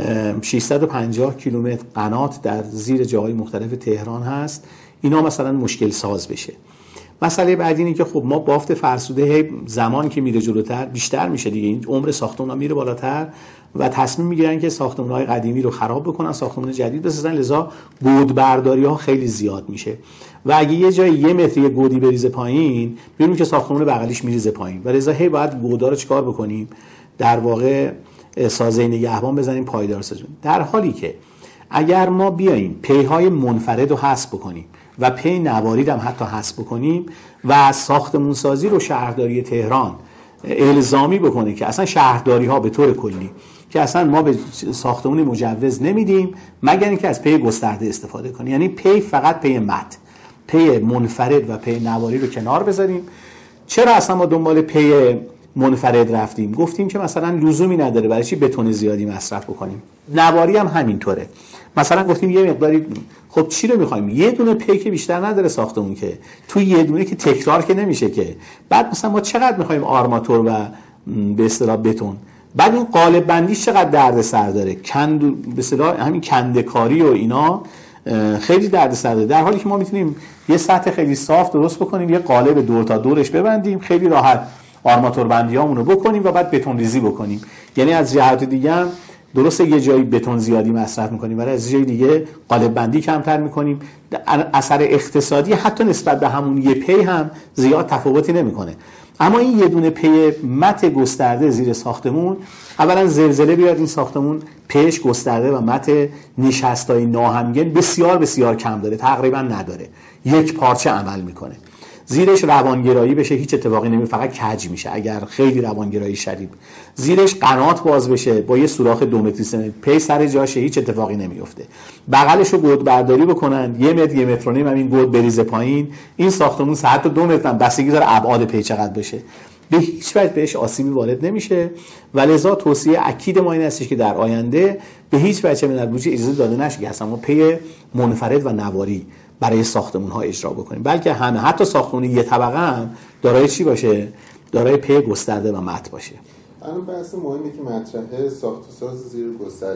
650 کیلومتر قنات در زیر جاهای مختلف تهران هست، اینا مثلا مشکل ساز بشه. مسئله بعدی اینه که خب ما بافت فرسوده زمان که میره جلوتر بیشتر میشه دیگه، این عمر ساختمان‌ها میره بالاتر و تصمیم میگیرن که ساختمان‌های قدیمی رو خراب بکنن، ساختمان جدید بسازن، لذا گودبرداری‌ها خیلی زیاد میشه و اگه یه جای 1 متر یه گودی بریزه پایین، میبینیم که ساختمان بغلیش میریزه پایین و لذا باید گودا رو چیکار بکنیم؟ در واقع سازه نگهبان بزنیم، پایدار سازیم. در حالی که اگر ما بیاییم پیهای منفرد رو حذف بکنیم و پی نوارید هم حتی حذف بکنیم و ساختمون سازی رو شهرداری تهران الزامی بکنه که اصلا شهرداری ها به طور کلی که اصلا ما به ساختمون مجوز نمیدیم مگر اینکه از پی گسترده استفاده کنیم، یعنی پی فقط پی مت، پی منفرد و پی نواری رو کنار بذاریم. چرا اصلا ما دنبال پی منفرد رفتیم؟ گفتیم که مثلا لزومی نداره برای چی بتون زیادی مصرف بکنیم. نواری هم همینطوره. مثلا گفتیم یه مقداری، خب چی رو می‌خوایم؟ یه دونه پی که بیشتر نداره ساختمون، که توی یه دونه که تکرار که نمیشه که. بعد مثلا ما چقدر می‌خوایم آرماتور و به اصطلاح بتون، بعد این قالب بندیش چقدر دردسر داره، به اصطلاح همین کنده‌کاری و اینا خیلی دردسر داره، در حالی که ما میتونیم یه سطح خیلی صاف درست بکنیم، یه قالب دور تا دورش ببندیم، خیلی راحت آرماتور بندیامون رو بکنیم و بعد بتون ریزی بکنیم. یعنی از جهت دیگه هم درسته یه جایی بتون زیادی مصرف میکنیم ولی از جای دیگه قالب بندی کمتر میکنیم. اثر اقتصادی حتی نسبت به همون یه پی هم زیاد تفاوتی نمیکنه. اما این یه دونه پی مت گسترده زیر ساختمون، اولا زلزله بیاد این ساختمون پیش گسترده و مت نشستای ناهمگن بسیار بسیار کم داره، تقریبا نداره، یک پارچه عمل میکنه. زیرش روانگرایی بشه هیچ اتفاقی نمیفته، فقط کج میشه اگر خیلی روانگرایی شدید. زیرش قنات باز بشه با یه سوراخ 2 متری 3 متر، پی سر جاشه، هیچ اتفاقی نمیفته. بغلشو گود برداری بکنن، 1 متر 1 متر و نیم همین گود بریزه پایین، این ساختمون حتی 2 متر هم بستگی داره ابعاد پی چقدر بشه، به هیچ وجه بهش آسیبی وارد نمیشه. ولذا توصیه اکید ما این هستش که در آینده به هیچ وجه من البته اجازه داده نشه که اصلا ما پی منفرد و نواری برای ساختمون ها اجرا بکنیم، بلکه همه حتی ساختمون یه طبقه هم دارای چی باشه؟ دارای پی گسترده و مت باشه. الان بحث مهمی که مطرحه ساخت و ساز زیر گسترده.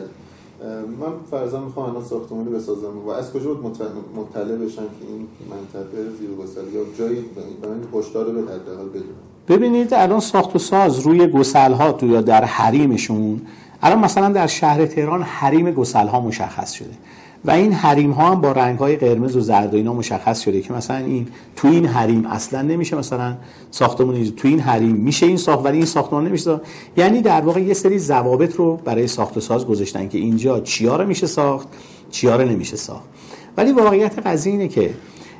من فرضاً میخوام الان ساختمانی بسازم و از کجا مطلع بشم که این منطقه زیر گسترده یا جایی برای هشدار رو حداقل بدونم؟ ببینید الان ساخت و ساز روی گسل‌ها تو یا در حریمشون، الان مثلا در شهر تهران حریم گسل‌ها مشخص شده و این حریم ها هم با رنگ های قرمز و زرد و اینا مشخص شده که مثلا این تو این حریم اصلا نمیشه مثلا ساختمون، تو این حریم میشه این ساخت ولی این ساختمان نمیشه. یعنی در واقع یه سری ضوابط رو برای ساخت و ساز گذاشتن که اینجا چیا رو میشه ساخت، چیا رو نمیشه ساخت. ولی واقعیت قضیه اینه که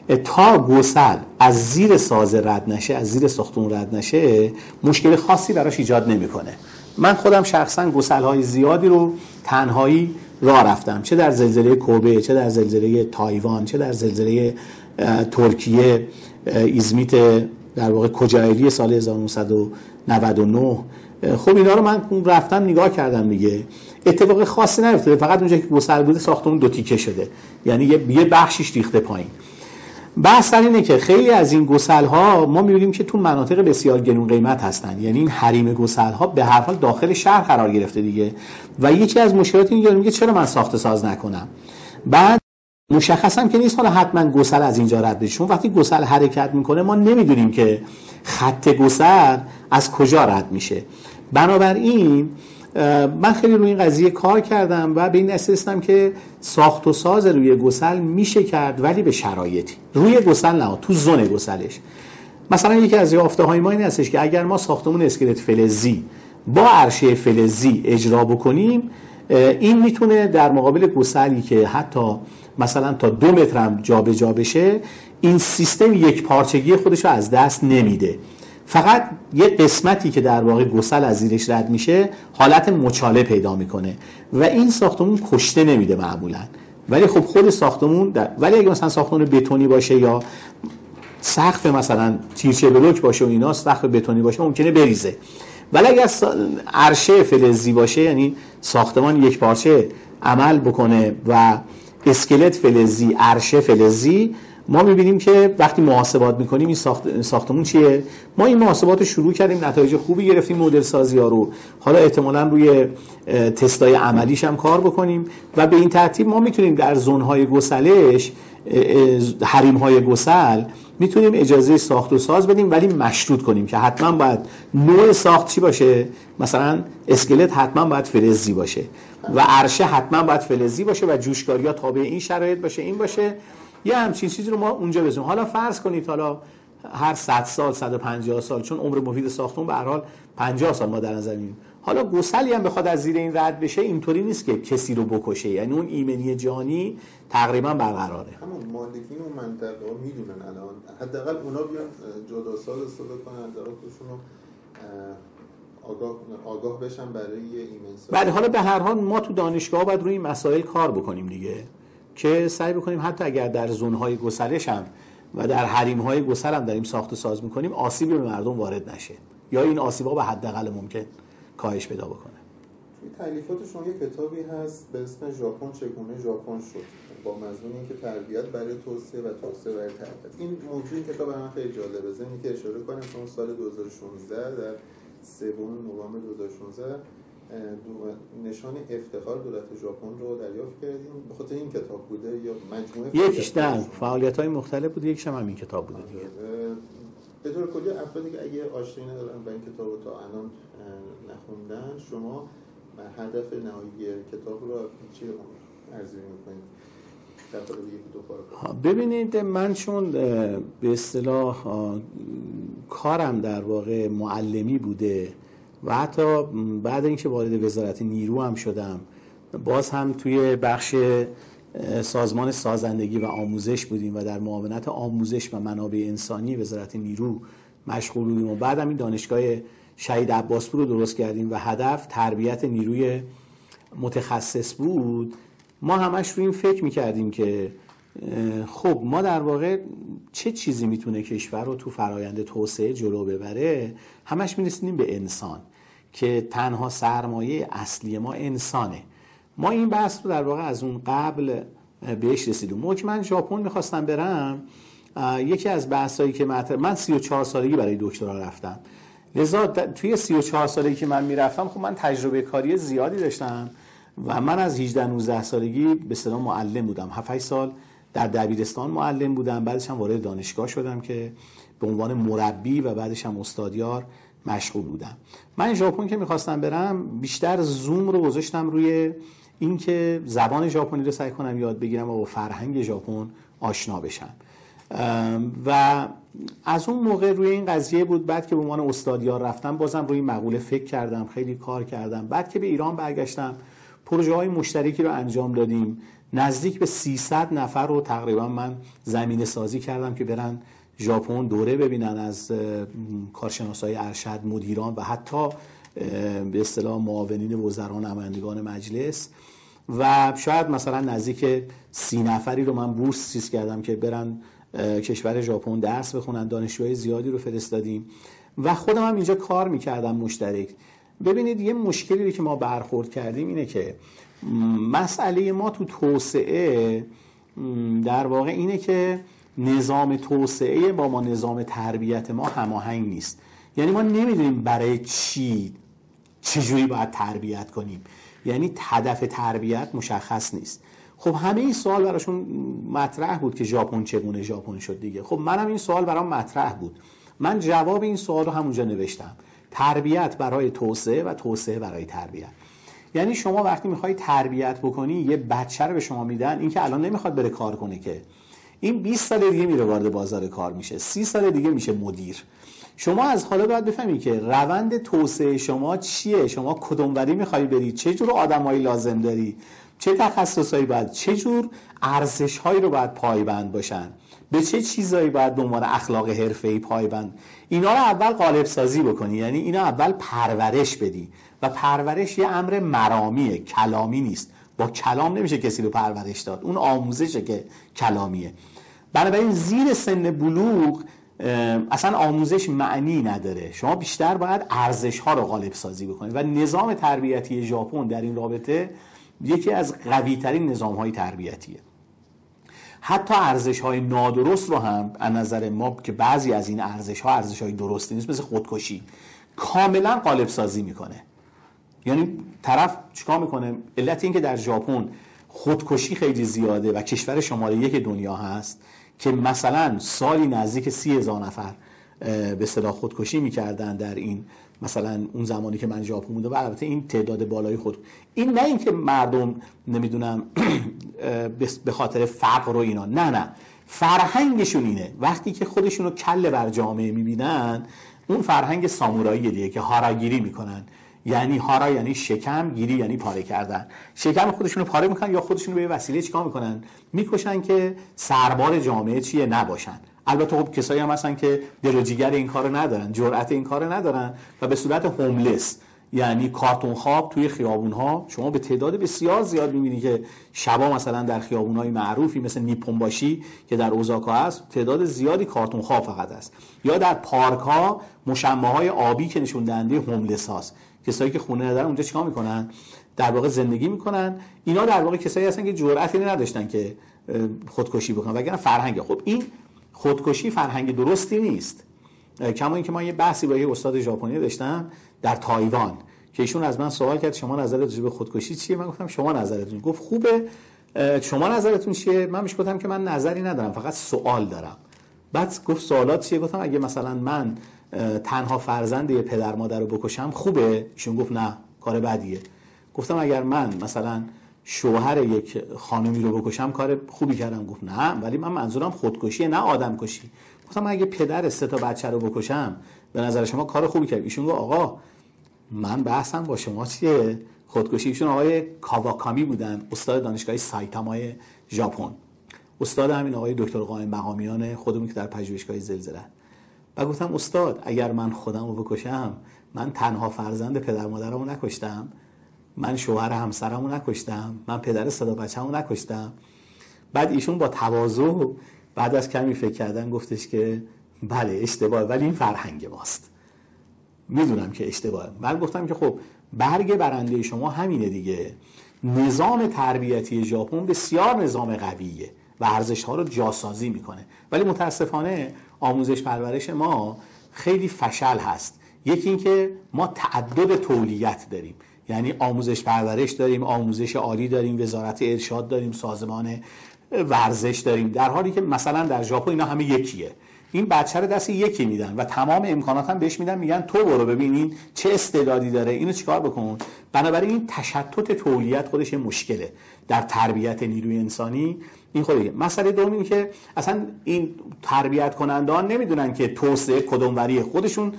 تا گسل از زیر ساز رد نشه، از زیر ساختمون رد نشه، مشکل خاصی براش ایجاد نمیکنه. من خودم شخصا گسل‌های زیادی رو تنهایی راه رفتم، چه در زلزله کوبه، چه در زلزله تایوان، چه در زلزله ترکیه ایزمیت در واقع کجایلی سال 1999. خب اینا رو من رفتم نگاه کردم دیگه، اتفاق خاصی نیفتاده، فقط اونجا که گسل بوده ساختمون 2 تیکه شده، یعنی یه بخشش ریخته پایین. بحث در اینه که خیلی از این گسل‌ها ما می‌بینیم که تو مناطق بسیار گرون قیمت هستن، یعنی این حریم گسل‌ها به هر حال داخل شهر قرار گرفته دیگه و یکی از مشکلات اینه میگه چرا من ساخت ساز نکنم. بعد مشخص هم که نیست حالا حتما گسل از اینجا رد بشه، چون وقتی گسل حرکت میکنه ما نمیدونیم که خط گسل از کجا رد میشه. بنابراین من خیلی روی این قضیه کار کردم و به این اساس که ساخت و ساز روی گسل میشه کرد، ولی به شرایطی. روی گسل نه، تو زون گسلش. مثلا یکی از یافته‌های ما این هستش که اگر ما ساختمون اسکلت فلزی با عرشه فلزی اجرا بکنیم، این میتونه در مقابل گسلی که حتی مثلا تا 2 متر هم جابجا بشه، این سیستم یک پارچگی خودش رو از دست نمیده. فقط یه قسمتی که در واقع گسل از زیرش رد میشه حالت مچاله پیدا میکنه و این ساختمون کشته نمیده معمولا. ولی خب خود ساختمون ولی اگه مثلا ساختمون بتونی باشه یا سقف مثلا تیرچه بلوک باشه و اینا، سقف بتونی باشه ممکنه بریزه. ولی اگر عرشه فلزی باشه، یعنی ساختمان یک پارچه عمل بکنه و اسکلت فلزی، عرشه فلزی، ما میبینیم که وقتی محاسبات میکنیم این ساختمون چیه. ما این محاسبات رو شروع کردیم، نتایج خوبی گرفتیم، مدل سازی ها رو، حالا احتمالاً روی تستای عملیش هم کار بکنیم و به این ترتیب ما میتونیم در زونهای گسلش، حریم‌های گسل، میتونیم اجازه ساخت و ساز بدیم، ولی مشروط کنیم که حتما باید نوع ساخت چی باشه. مثلا اسکلت حتما باید فلزی باشه و عرشه حتما باید فلزی باشه و جوشکاری‌ها تابع این شرایط باشه، این باشه. یه همچین چیزی رو ما اونجا بزنیم. حالا فرض کنید حالا هر 100 سال 150 سال، چون عمر مفید ساختمون به هر حال 50 سال ما در نظر میگیریم، حالا گسلی هم بخواد از زیر این رد بشه، اینطوری نیست که کسی رو بکشه، یعنی اون ایمنی جانی تقریبا برقراره. همون مالکین اون منطقه ها میدونن الان، حداقل اونا بیان جدا ساز استفاده کنن، حداقل خودشون رو آگاه بشن برای ایمن سازی. بعد حالا به هر حال ما تو دانشگاه باید روی این مسائل کار بکنیم دیگه، که سعی بکنیم حتی اگر در زونهای گسلش هم و در حریم‌های گسل هم داریم ساخت و ساز می‌کنیم، آسیبی به مردم وارد نشه یا این آسیب‌ها به حداقل ممکن کاهش پیدا بکنه. توی تألیفات شما یه کتابی هست به اسم ژاپن چگونه ژاپن شد، با مضمون اینکه تربیت برای توسعه و توسعه برای تربیت. این موضوع این کتاب برای من خیلی جالبه. ضمن که اشاره کنم چون سال 2016 در 3 نوامبر 2016 نشان افتخار دولت ژاپن رو دریافت کردیم. به خاطر این کتاب بوده یا مجموعه یکیش نه، فعالیت‌های مختلف بوده، یکیش هم همین کتاب بوده دیگه. به طور کلی افرادی که اگه آشنایی ندارن با این کتاب رو تا الان نخوندن، شما هدف نهایی کتاب رو چی ارزیابی می‌کنید؟ ببینید، من چون به اصطلاح کارم در واقع معلمی بوده و حتی بعد اینکه وارد وزارت نیرو هم شدم، باز هم توی بخش سازمان سازندگی و آموزش بودیم و در معاونت آموزش و منابع انسانی وزارت نیرو مشغول بودیم و بعدم این دانشگاه شهید عباسپور رو درست کردیم و هدف تربیت نیروی متخصص بود. ما همش روی این فکر میکردیم که خب ما در واقع چه چیزی میتونه کشور رو تو فرایند توسعه جلو ببره. همش میرسیدیم به انسان که تنها سرمایه اصلی ما انسانه. ما این بحث رو در واقع از اون قبل بهش رسیدیم. موقعی من ژاپن میخواستم برم، یکی از بحثایی که من 34 سالگی برای دکترا رفتم، لذا توی 34 سالگی که من میرفتم خب من تجربه کاری زیادی داشتم و من از 18-19 سالگی به اصطلاح معلم بودم. 7-8 سال در دبیرستان معلم بودم، بعدش هم وارد دانشگاه شدم که به عنوان مربی و بعدش هم استادیار مشغول بودم. من ژاپن که میخواستم برم بیشتر زوم رو گذاشتم روی اینکه زبان ژاپنی رو سعی کنم یاد بگیرم و با فرهنگ ژاپن آشنا بشم و از اون موقع روی این قضیه بود. بعد که به عنوان استادیار رفتم بازم روی مقوله فکر کردم، خیلی کار کردم. بعد که به ایران برگشتم پروژه های مشترکی رو انجام دادیم، نزدیک به 300 نفر رو تقریبا من زمینه سازی کردم که برن ژاپن دوره ببینن، از کارشناسای ارشد، مدیران و حتی به اصطلاح معاونین وزرا، نمایندگان مجلس و شاید مثلا نزدیک 30 نفری رو من بورس چیز کردم که برن کشور ژاپن درس بخونن. دانشجوهای زیادی رو فرستادیم و خودم هم اینجا کار میکردم مشترک. ببینید یه مشکلی که ما برخورد کردیم اینه که مسئله ما تو توسعه در واقع اینه که نظام توسعه با نظام تربیت ما هماهنگ نیست. یعنی ما نمیدونیم برای چجوری باید تربیت کنیم، یعنی هدف تربیت مشخص نیست. خب همه این سوال براشون مطرح بود که ژاپن چگونه ژاپن شد دیگه. خب منم این سوال برام مطرح بود، من جواب این سوال رو همونجا نوشتم: تربیت برای توسعه و توسعه برای تربیت. یعنی شما وقتی میخوای تربیت بکنی، یه بچه رو به شما میدن، این که الان نمیخواد بره کار کنه که، این 20 سال دیگه میره وارد بازار کار میشه، 30 سال دیگه میشه مدیر. شما از حالا باید بفهمی که روند توسعه شما چیه، شما کدوموری میخوای بری، چه جور آدمایی لازم داری، چه تخصصایی باید، چه جور ارزش‌هایی رو باید پایبند باشن، به چه چیزایی باید به عنوان اخلاق حرفه‌ای پایبند. اینا رو اول قالب سازی بکنی، یعنی اینا اول پرورش بدی، و پرورش یه امر مرامیه، کلامی نیست. با کلام نمیشه کسی رو پرورش داد، اون آموزشه که کلامیه. بنابراین زیر سن بلوغ اصلا آموزش معنی نداره، شما بیشتر باید ارزش ها رو قالب سازی بکنید. و نظام تربیتی ژاپن در این رابطه یکی از قوی ترین نظام های تربیتیه. حتی ارزش های نادرست رو هم از نظر ما که بعضی از این ارزش های درستی نیست، مثل خودکشی، کاملا قالب سازی میکنه. یعنی طرف چیکار میکنه؟ علت این که در ژاپن خودکشی خیلی زیاده و کشور شماره 1 دنیا هست که مثلا سالی نزدیک 30,000 نفر به اصطلاح خودکشی میکردن در این، مثلا اون زمانی که من ژاپن بودم. و البته این تعداد بالای این نه اینکه مردم نمیدونم به خاطر فقر و اینا، نه، فرهنگشون اینه. وقتی که خودشونو کله بر جامعه میبینن، اون فرهنگ سامورایی دیگه که هاراگیری میکنن. یعنی هارا یعنی شکم، گیری یعنی پاره کردن. شکم خودشونو پاره میکنن یا خودشونو به وسیله چیکار میکنن؟ میکشن که سربار جامعه چیه نباشن. البته خب کسایی هم هستن که دل و جیگر این کارو ندارن، جرأت این کارو ندارن و به صورت هوملس، یعنی کارتون خواب توی خیابون‌ها شما به تعداد بسیار زیاد می‌بینی که شبا مثلا در خیابون‌های معروفی مثل نیپونباشی که در اوزاکا هست، تعداد زیادی کارتون خواب فقط است. یا در پارک‌ها مشمع‌های آبی که نشون دهنده هوملس هاست. کسایی که خونه ندارن اونجا چیکار میکنن؟ در واقع زندگی میکنن. اینا در واقع کسایی هستن که جرأتی نداشتن که خودکشی بکنن، وگرنه فرهنگ. خب این خودکشی فرهنگ درستی نیست. کما اینکه ما یه بحثی با یه استاد ژاپنی داشتم در تایوان که ایشون از من سوال کرد شما نظرت راجع به خودکشی چیه؟ من گفتم شما نظرتون. گفت خوبه، شما نظرتون چیه؟ من بهش گفتم که من نظری ندارم، فقط سوال دارم. بعد گفت سوالات چیه؟ گفتم اگه مثلا من تنها فرزند یه پدر مادر رو بکشم خوبه؟ ایشون گفت نه، کار بدیه. گفتم اگر من مثلا شوهر یک خانمی رو بکشم کار خوبی کردم؟ گفت نه، ولی من منظورم خودکشیه نه آدم کشی. گفتم اگه پدر 3 تا بچه رو بکشم به نظر شما کار خوبی کردم؟ ایشون گفت آقا من بحثم با شما چیه؟ خودکشی. ایشون آقای کاواکامی بودن، استاد دانشگاه سایتامای ژاپن، استاد همین آقای دکتر قائم مقامیان خودمون که در پژوهشگاه زلزله. و گفتم استاد اگر من خودم رو بکشم، من تنها فرزند پدر مادرمو نکشتم، من شوهر همسرمو نکشتم، من پدر 3 تا بچه‌مو نکشتم. بعد ایشون با تواضع بعد از کمی فکر کردن گفتش که بله اشتباه، ولی این فرهنگ ماست. میدونم که اشتباهه. من گفتم که خب برگ برنده شما همینه دیگه. نظام تربیتی ژاپن بسیار نظام قویه و ارزش‌ها رو جاسازی میکنه، ولی متاسفانه آموزش پرورش ما خیلی فشل هست. یکی این که ما تعدد تولیت داریم، یعنی آموزش پرورش داریم، آموزش عالی داریم، وزارت ارشاد داریم، سازمان ورزش داریم، در حالی که مثلا در ژاپن اینا همه یکیه. این بچه رو دست یکی میدن و تمام امکانات هم بهش میدن، میگن تو برو ببینین چه استعدادی داره، اینو چیکار بکن. بنابراین این تشتت تولیت خودش مشکله در تربیت نیروی انسانی. این خودشه. مسئله دوم این که اصلا این تربیت کنندگان نمیدونن که توسعه کدوموریه، خودشون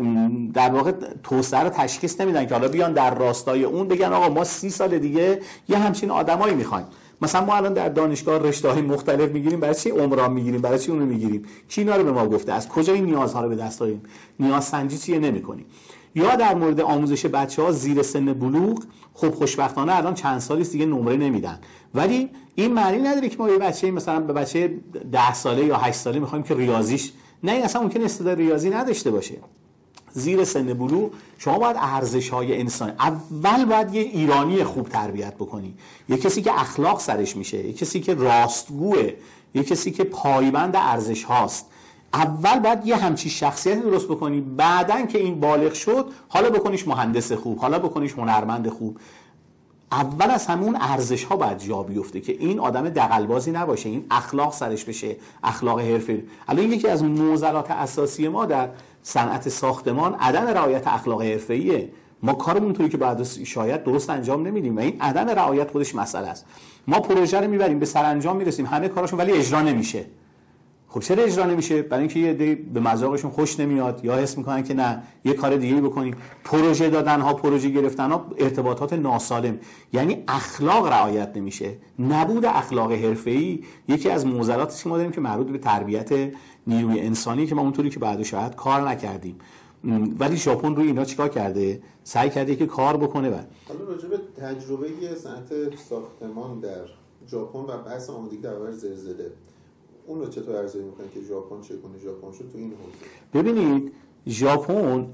در واقع توسعه رو تشخیص نمیدن که حالا بیان در راستای اون بگن آقا ما 30 سال دیگه یه همچین آدمایی میخوایم. مثلا ما الان در دانشگاه رشته‌های مختلف میگیریم، برای چی عمران میگیریم، برای چی اونو میگیریم؟ کی اینا رو به ما گفته؟ از کجا این نیازها رو به دست آوریم؟ نیاز سنجی چیه نمی‌کنیم. یا در مورد آموزش بچه‌ها زیر سن بلوغ، خب خوشبختانه الان چند سالی دیگه نمره نمیدن، ولی این معنی نداره که ما یه بچه مثلا به بچه 10 ساله یا 8 ساله می‌خوایم که ریاضیش، نه این اصلا ممکنه استعداد ریاضی نداشته باشه. زیر سن بلوغ شما باید ارزش‌های انسانی، اول باید یه ایرانی خوب تربیت بکنی، یه کسی که اخلاق سرش میشه، یه کسی که راستگوه، یه کسی که پایبند ارزش هاست. اول باید یه همچین شخصیتی درست بکنی، بعدن که این بالغ شد حالا بکنیش مهندس خوب، حالا بکنیش هنرمند خوب. اول از همون ارزش ها باید جا بیفته که این آدم دغل‌بازی نباشه، این اخلاق سرش بشه، اخلاق حرفه‌ای. الان یکی از معضلات اساسی ما در صنعت ساختمان عدم رعایت اخلاق حرفه‌ایه. ما کارمون اونطوری که بعد شاید درست انجام نمیدیم و این عدم رعایت خودش مسئله است. ما پروژه رو میبریم به سرانجام میرسیم، همه کاراشون، ولی اجرا نمیشه. خب چرا اجرا نمیشه؟ برای اینکه یه عده به مذاقشون خوش نمیاد یا حس میکنن که نه یه کار دیگه‌ای بکنیم. پروژه دادن ها، پروژه گرفتن ها، ارتباطات ناسالم، یعنی اخلاق رعایت نمیشه. نبود اخلاق حرفه‌ای یکی از معضلاتی که ما داریم که مربوط به تربیت نیروی انسانی که ما اونطوری که بعد شاید کار نکردیم. ولی ژاپن روی اینا چیکار کرده؟ سعی کرده که کار بکنه. حالا راجع به تجربه صنعت ساختمان در ژاپن و بحث آمادگی در برابر زلزله، اون رو چطور ارزیابی می‌کنید که ژاپن چگونه ژاپن شد تو این حوزه؟ ببینید ژاپن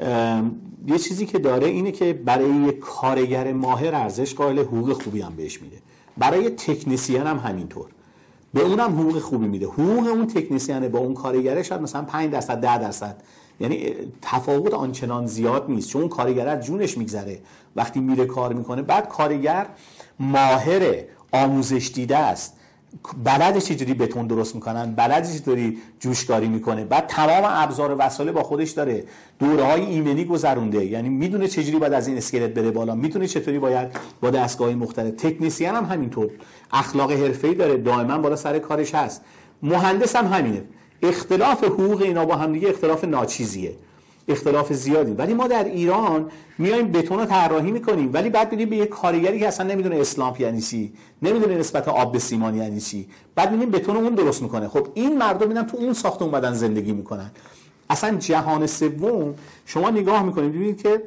یه چیزی که داره اینه که برای یک کارگر ماهر ارزش قائل، حقوق خوبی هم بهش میده. برای تکنسین هم همینطور، به اونم حقوق خوبی میده. حقوق اون تکنسین با اون کارگره شاید مثلا 5% 10%، یعنی تفاوت آنچنان زیاد نیست، چون اون کارگر از جونش میگذره وقتی میره کار میکنه. بعد کارگر ماهر، آموزش دیده است، بلد چجوری بتون درست میکنن، بلد چجوری جوشکاری میکنه، بعد تمام ابزار و وسایل با خودش داره، دوره‌های ایمنی گذرونده، یعنی میدونه چجوری باید از این اسکلت بره بالا، میدونه چطوری باید با دستگاه‌های مختلف. تکنسین هم همینطور، اخلاق حرفه‌ای داره، دائما بالا سر کارش هست. مهندس هم همینه. اختلاف حقوق اینا با هم دیگه اختلاف ناچیزیه، اختلاف زیادی. ولی ما در ایران میایم بتون رو طراحی میکنیم، ولی بعد میریم به یک کارگری که اصلا نمیدونه اسلامپ یعنی چی، نمیدونه نسبت آب به سیمان یعنی چی، بعد میریم بتون اون درست میکنه. خب این مردم میرن تو اون ساختمون بدن زندگی میکنن. اصلا جهان سوم شما نگاه میکنید ببینید که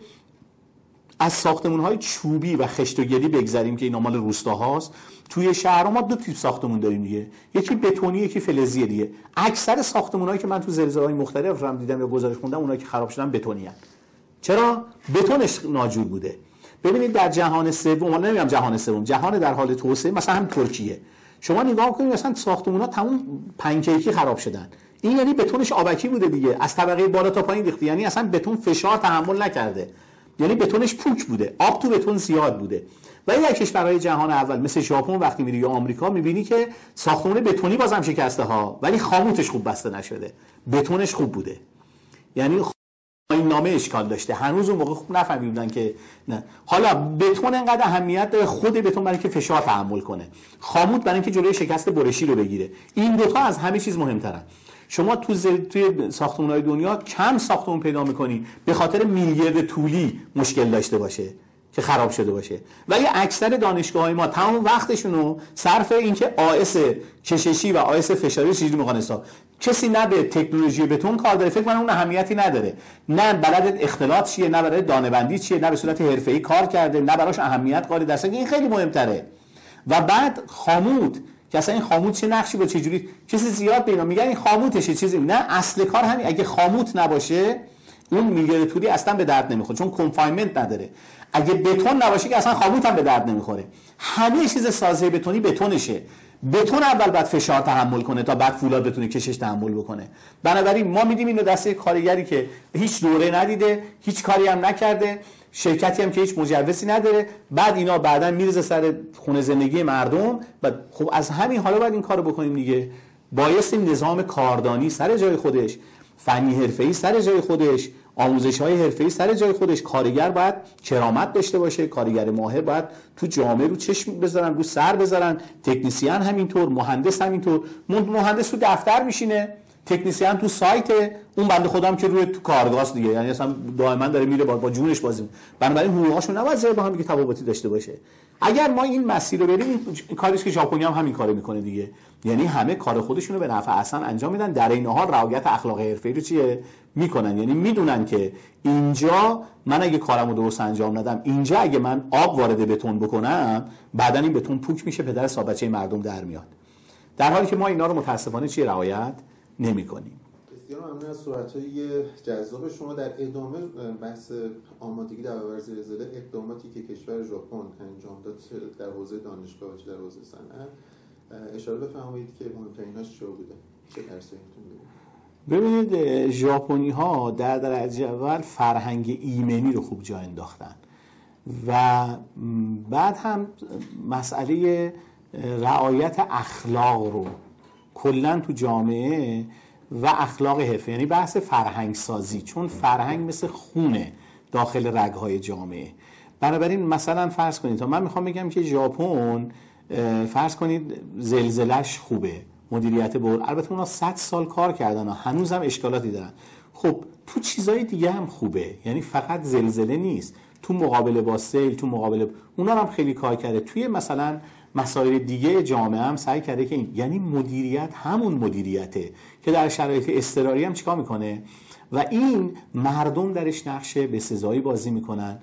از ساختمان‌های چوبی و خشت و گلی بگذریم که اینا مال روستاهاست، توی شهرها ما 2 تیپ ساختمون داریم دیگه، یکی بتونی یکی فلزی دیگه. اکثر ساختمان‌هایی که من تو زلزله‌های مختلف دیدم یا گزارش خوندم اونایی که خراب شدن بتونی هستن. چرا؟ بتونش ناجور بوده. ببینید در جهان سوم، من نمیگم جهان سوم، جهان در حال توسعه، مثلا هم ترکیه، شما نگاه کنید مثلا ساختمان‌ها تمام پنکیکی خراب شدن. این یعنی بتونش آبکی بوده دیگه، از طبقه بالا تا پایین ریخته، یعنی اصلا بتون فشار تحمل نکرده، یعنی بتونش پوک بوده، آب تو بتون زیاد بوده. ولی در کشورهای جهان اول مثل ژاپن وقتی میری یا آمریکا میبینی که ساختمان بتونی بازم شکسته ها، ولی خاموتش خوب بسته نشده، بتونش خوب بوده. یعنی این نامه اشکال داشته، هنوز اون موقع خوب نفهمیدن که نه. حالا بتون انقدر اهمیت داره، خود بتون برای اینکه فشار تحمل کنه، خاموت برای اینکه جلوی شکست برشی رو بگیره. این دو تا از همه چیز مهمترن. شما توی ساختمان‌های دنیا کم ساختمون پیدا می‌کنی به خاطر میلیارد طولی مشکل داشته باشه که خراب شده باشه، ولی اکثر دانشگاه‌های ما تمام وقتشون رو صرف این که آیس کششی و آیس فشاری چجوری می‌خوان حساب. کسی نه به تکنولوژی بتون کار داره، فکر کنم اون اهمیتی نداره، نه بلد اختلاط چیه، نه بلد دانه‌بندی چیه، نه به صورت حرفه‌ای کار کرده، نه براش اهمیت قائل، درسته که این خیلی مهم‌تره. و بعد خاموت که اصلا این خاموت چه نقشی با چه جوری کسی زیاد بینا میگن این خاموتشه چیزی، نه اصل کار همین. اگه خاموت نباشه اون میگه طوری اصلا به درد نمیخوره، چون کانفاینمنت نداره. اگه بتون نباشه که اصلا خاموت هم به درد نمیخوره. همه چیز سازه بتونی بتونشه. بتون اول بعد فشار تحمل کنه تا بعد فولاد بتونه کشش تحمل بکنه. بنابراین ما میدیم اینو دست کارگری که هیچ دوره ندیده، هیچ کاری هم نکرده، شرکتی هم که هیچ مجوزی نداره، بعد اینا بعداً میرزه سر خونه زندگی مردم. و خب از همین حالا باید این کارو بکنیم دیگه. بایستی نظام کاردانی سر جای خودش، فنی حرفه‌ای سر جای خودش، آموزش‌های حرفه‌ای سر جای خودش، کارگر باید کرامت داشته باشه، کارگر ماهر باید تو جامعه رو چشم بذارن، رو سر بذارن، تکنسین همینطور، مهندس همینطور. مهندس تو دفتر میشینه، تکنسین تو سایت، اون بنده خودم که روی تو کارگاهs دیگه، یعنی اصلا دائما داره میره با جونش بازی. بنابراین حقوقاشون نباید زیاد با هم دیگه تفاوتی داشته باشه. اگر ما این مسیر رو بریم، این کاریش که ژاپنی هم همین کارو میکنه دیگه، یعنی همه کار خودشونو به نفع اصلا انجام میدن، در این حال رعایت اخلاق حرفه‌ای رو چیه میکنن. یعنی میدونن که اینجا من اگه کارمو درست انجام ندم، اینجا اگه من آب وارد بتون بکنم، بعدن این بتون پوک میشه، پدر حساب بچه مردم در میاد. در حالی که ما اینا رو متاسفانه چی رعایت نمی‌کنیم. بسیار ممنون از صحبت‌های جذاب شما. در ادامه بحث آمادگی در برابر زلزله، اقداماتی که کشور ژاپن انجام داد در حوزه دانشگاه و در حوزه صنعت، اشاره بفرمایید که مهمتریناش چه بوده؟ چه درسایی میتونید بگید؟ ببینید ژاپنی‌ها در درجه اول فرهنگ ایمنی رو خوب جا انداختن و بعد هم مسئله رعایت اخلاق رو کلاً تو جامعه و اخلاق حرفه، یعنی بحث فرهنگ سازی، چون فرهنگ مثل خونه داخل رگ‌های جامعه. بنابراین مثلا فرض کنید، من میخوام بگم که ژاپن فرض کنید زلزله‌اش خوبه، مدیریت البته اونا 100 سال کار کردن و هنوز هم اشکالاتی دارن. خب تو چیزای دیگه هم خوبه، یعنی فقط زلزله نیست، تو مقابله با سیل، تو مقابله اونا هم خیلی کار کرده. توی مثلا مسائل دیگه جامعه هم سعی کرده که یعنی مدیریت همون مدیریته که در شرایط اضطراری هم چیکار میکنه و این مردم درش نقش بسزایی بازی میکنن.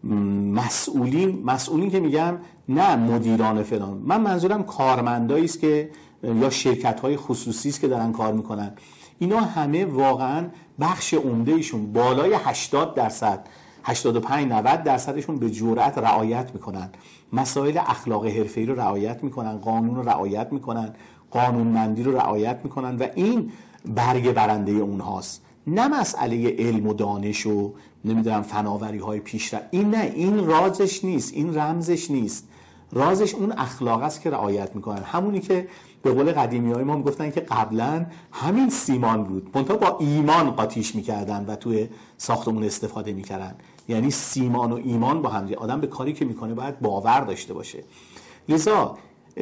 مسئولین که میگم نه مدیران فلان، من منظورم کارمندایی است که یا شرکت‌های خصوصی است که دارن کار میکنن. اینا همه واقعا بخش عمده ایشون بالای 80%، 85-90%شون به جرأت رعایت میکنن، مسائل اخلاق حرفه‌ای رو رعایت میکنن، قانون رو رعایت میکنن، قانونمندی رو رعایت میکنن و این برگ برنده اونهاست، نه مسئله علم و دانش و نمیدونم فناوری های پیشرفت. این نه، این رازش نیست، این رمزش نیست، رازش اون اخلاق است که رعایت میکنن. همونی که به قول قدیمی های ما میگفتن که قبلا همین سیمان بود، منتها با ایمان قاطیش میکردن و توی ساختمون استفاده میکردن. یعنی سیمان و ایمان با هم، آدم به کاری که میکنه باید باور داشته باشه. لذا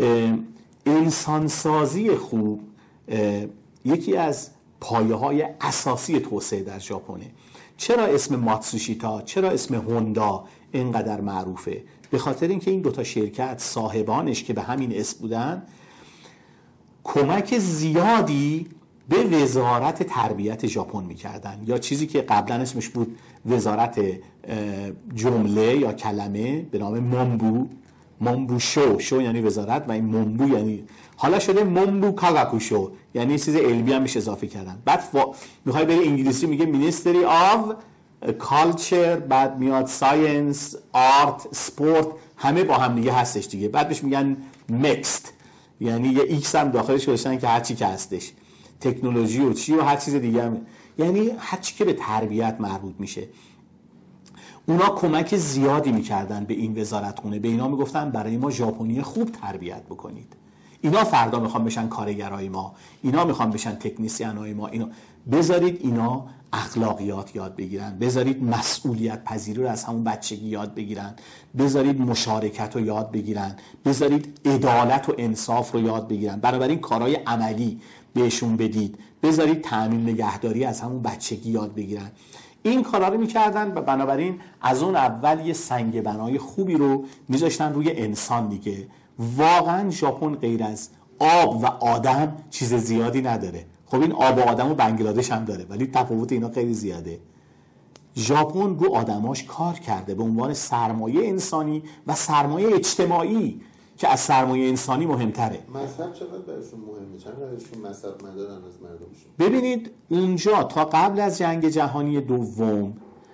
انسانسازی خوب یکی از پایه‌های اساسی توسعه در ژاپنه. چرا اسم ماتسوشیتا، چرا اسم هوندا اینقدر معروفه؟ به خاطر اینکه این دوتا شرکت صاحبانش که به همین اسم بودن کمک زیادی به وزارت تربیت ژاپن میکردن، یا چیزی که قبلا اسمش بود وزارت جمله یا کلمه به نام مونبو شو یعنی وزارت، و این مونبو یعنی حالا شده مونبو کاگاکوشو، یعنی چیز علمی هم میشه اضافه کردن. بعد میخوای بری انگلیسی میگه Ministry of Culture، بعد میاد Science، Art، Sport، همه با هم دیگه هستش دیگه. بعد بهش میگن Mixed، یعنی یه ایکس هم داخلش گذاشتن که هر چی که هستش، تکنولوژی و چی و هر چیز دیگه هم، یعنی هر چی که به تربیت مربوط میشه. اونا کمک زیادی میکردن به این وزارتخونه، به اینا میگفتن برای ما ژاپنی خوب تربیت بکنید، اینا فردا میخوان بشن کارگرای ما، اینا میخوان بشن تکنیسیانای ما، اینا بذارید اینا اخلاقیات یاد بگیرن، بذارید مسئولیت پذیری رو از همون بچگی یاد بگیرن، بذارید مشارکت رو یاد بگیرن، بذارید عدالت و انصاف رو یاد بگیرن، بنابراین کارهای عملی بهشون بدید، بذارید تأمین نگهداری از همون بچگی یاد بگیرن. این کارا رو میکردن و بنابراین از اون اول یه سنگ بنای خوبی رو میذاشتن روی انسان دیگه. واقعا ژاپن غیر از آب و آدم چیز زیادی نداره. خب این آب و آدم و بنگلادش هم داره، ولی تفاوت اینا خیلی زیاده. ژاپن رو آدماش کار کرده به عنوان سرمایه انسانی و سرمایه اجتماعی که از سرمایه انسانی مهمتره. مذهب چقدر براشون مهمه؟ چقدر براشون مذهب مدارن از مردمشون؟ ببینید اونجا تا قبل از جنگ جهانی دوم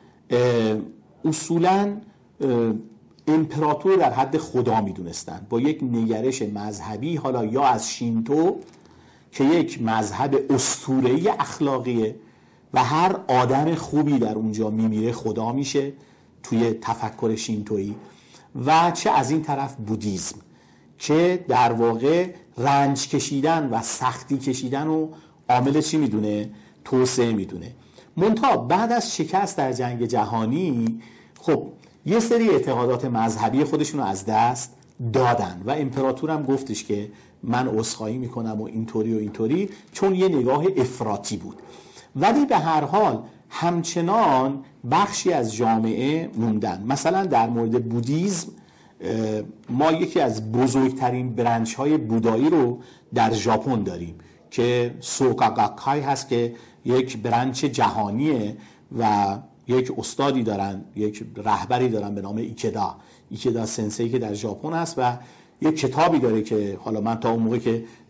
اصولاً امپراتور در حد خدا میدونستن، با یک نگرش مذهبی، حالا یا از شینتو که یک مذهب اسطوره‌ای اخلاقیه و هر آدم خوبی در اونجا میمیره خدا میشه توی تفکر شینتویی، و چه از این طرف بودیسم که در واقع رنج کشیدن و سختی کشیدن و عامل چی میدونه؟ توسعه میدونه. منتها بعد از شکست در جنگ جهانی خب یه سری اعتقادات مذهبی خودشون رو از دست دادن و امپراتورم گفتش که من عذرخواهی میکنم و اینطوری و اینطوری، چون یه نگاه افراطی بود. ولی به هر حال همچنان بخشی از جامعه موندن. مثلا در مورد بودیسم ما یکی از بزرگترین برنچ های بودایی رو در ژاپن داریم که سوکاگاکای هست که یک برنچ جهانیه و یک استادی دارن، یک رهبری دارن به نام ایکدا سنسئی که در ژاپن هست و یک کتابی داره که حالا من تا اون موقع که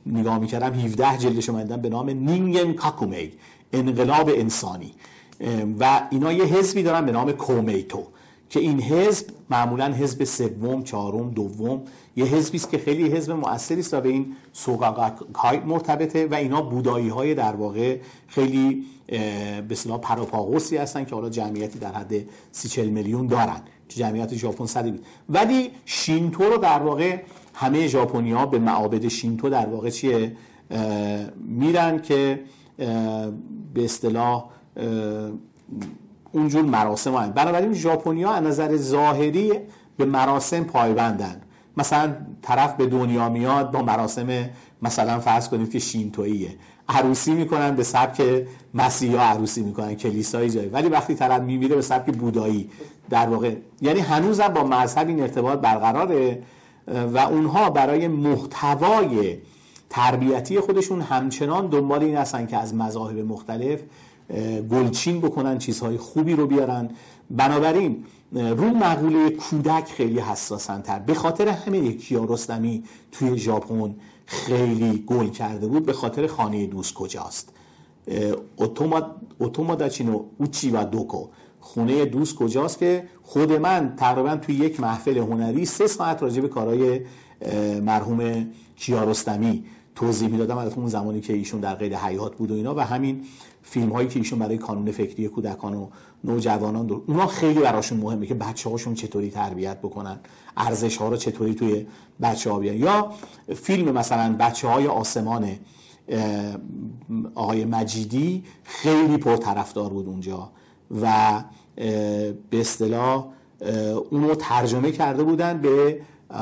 نگاه میکردم 17 جلدش اومدن به نام نینگن کاکومی، انقلاب انسانی، و اینا یه حزبی دارن به نام کومیتو که این حزب معمولا حزب سوم، چهارم، دوم، یه حزبی است که خیلی حزب مؤثری است و به این سوگاگاکای مرتبطه و اینا بودایی‌های در واقع خیلی به اصطلاح پروپاگورسی هستن که حالا جمعیتی در حد 30-40 میلیون دارن. جمعیت ژاپن 100 ولی شینتو رو در واقع همه ژاپنی‌ها به معابد شینتو در واقع چیه میرن که به اصطلاح اونجور مراسم هست. بنابراین ژاپنی‌ها از نظر ظاهری به مراسم پایبندن. مثلا طرف به دنیا میاد با مراسم مثلا فرض کنید که شینتوییه، عروسی میکنن به سبک مسیحا عروسی میکنن کلیسایی جایی، ولی وقتی طرف میمیره به سبک بودایی در واقع، یعنی هنوزم با مذهب این ارتباط برقراره و اونها برای محتوای تربیتی خودشون همچنان دنبال این هستن که از مذاهب مختلف گلچین بکنن، چیزهای خوبی رو بیارن. بنابراین رو مقوله کودک خیلی حساسن تر. به خاطر همین کیارستمی توی ژاپن خیلی گل کرده بود، به خاطر خانه دوست کجاست، اوتوماداچینو اوچی و دوکو، خونه دوست کجاست، که خود من تقریبا توی یک محفل هنری 3 ساعت راجع به کارهای مرحوم کیارستمی توضیح میدادم. البته اون زمانی که ایشون در قید حیات بود و اینا، و همین فیلم هایی که ایشون برای کانون فکری کودکان و نوجوانان داره، اونا خیلی براشون مهمه که بچه‌هاشون چطوری تربیت بکنن، ارزش ها رو چطوری توی بچه‌ها بیارن. یا فیلم مثلا بچه‌های آسمان آقای مجیدی خیلی پرطرفدار بود اونجا و به اصطلاح اونو ترجمه کرده بودن به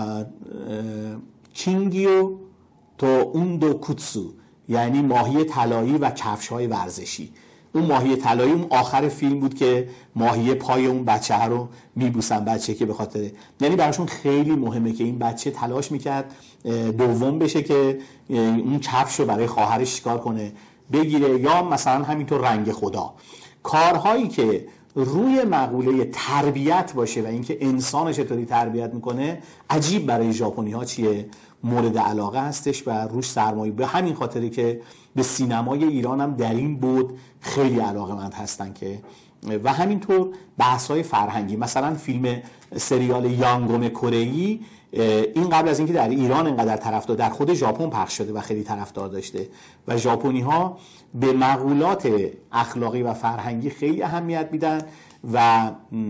کینگیو تو اوندو کوتسو، یعنی ماهی طلایی و کفش‌های ورزشی. اون ماهی طلایی اون آخر فیلم بود که ماهی پای اون بچه رو میبوسن، بچه که به خاطر، یعنی براشون خیلی مهمه که این بچه تلاش میکرد دوم بشه که اون کفش رو برای خواهرش چیکار کنه بگیره. یا مثلا همینطور رنگ خدا، کارهایی که روی مقوله تربیت باشه و اینکه انسان چطوری تربیت میکنه عجیب برای ژاپنی‌ها چیه مورد علاقه هستش و روش سرمایه. به همین خاطره که به سینمای ایران هم در این بود خیلی علاقه‌مند هستن که و همینطور بحث‌های فرهنگی، مثلا فیلم سریال یانگوم کره‌ای این قبل از اینکه در ایران انقدر طرفدار، در خود ژاپن پخش شده و خیلی طرفدار داشته و ژاپنی‌ها به مقولات اخلاقی و فرهنگی خیلی اهمیت میدن و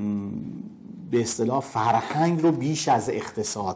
به اصطلاح فرهنگ رو بیش از اقتصاد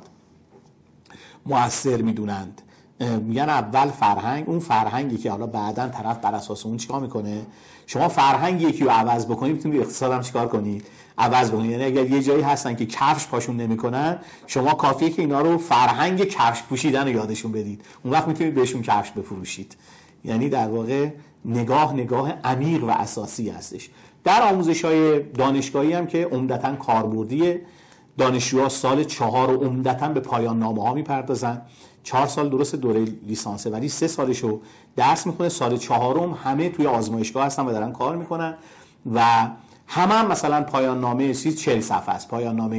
مؤثر میدونند. میگن اول فرهنگ، اون فرهنگی که حالا بعداً طرف بر اساس اون چیکار میکنه. شما فرهنگ یکی رو عوض بکنید میتونید اقتصاد هم چیکار کنید، عوض بکنید. یعنی اگر یه جایی هستن که کفش پاشون نمیکنن، شما کافیه که اینا رو فرهنگ کفش پوشیدن رو یادشون بدید، اون وقت میتونید بهشون کفش بفروشید. یعنی در واقع نگاه عمیق و اساسی هستش. در آموزش‌های دانشگاهی هم که عمدتاً کاربردیه، دانشجوها سال 4 رو عمدتاً به پایان نامه‌ها میپردازن. 4 سال درست دوره لیسانسه ولی 3 سالشو درس میخونه، سال 4م همه توی آزمایشگاه هستن و دارن کار میکنن و هم مثلا پایان نامه 40 صفحه است.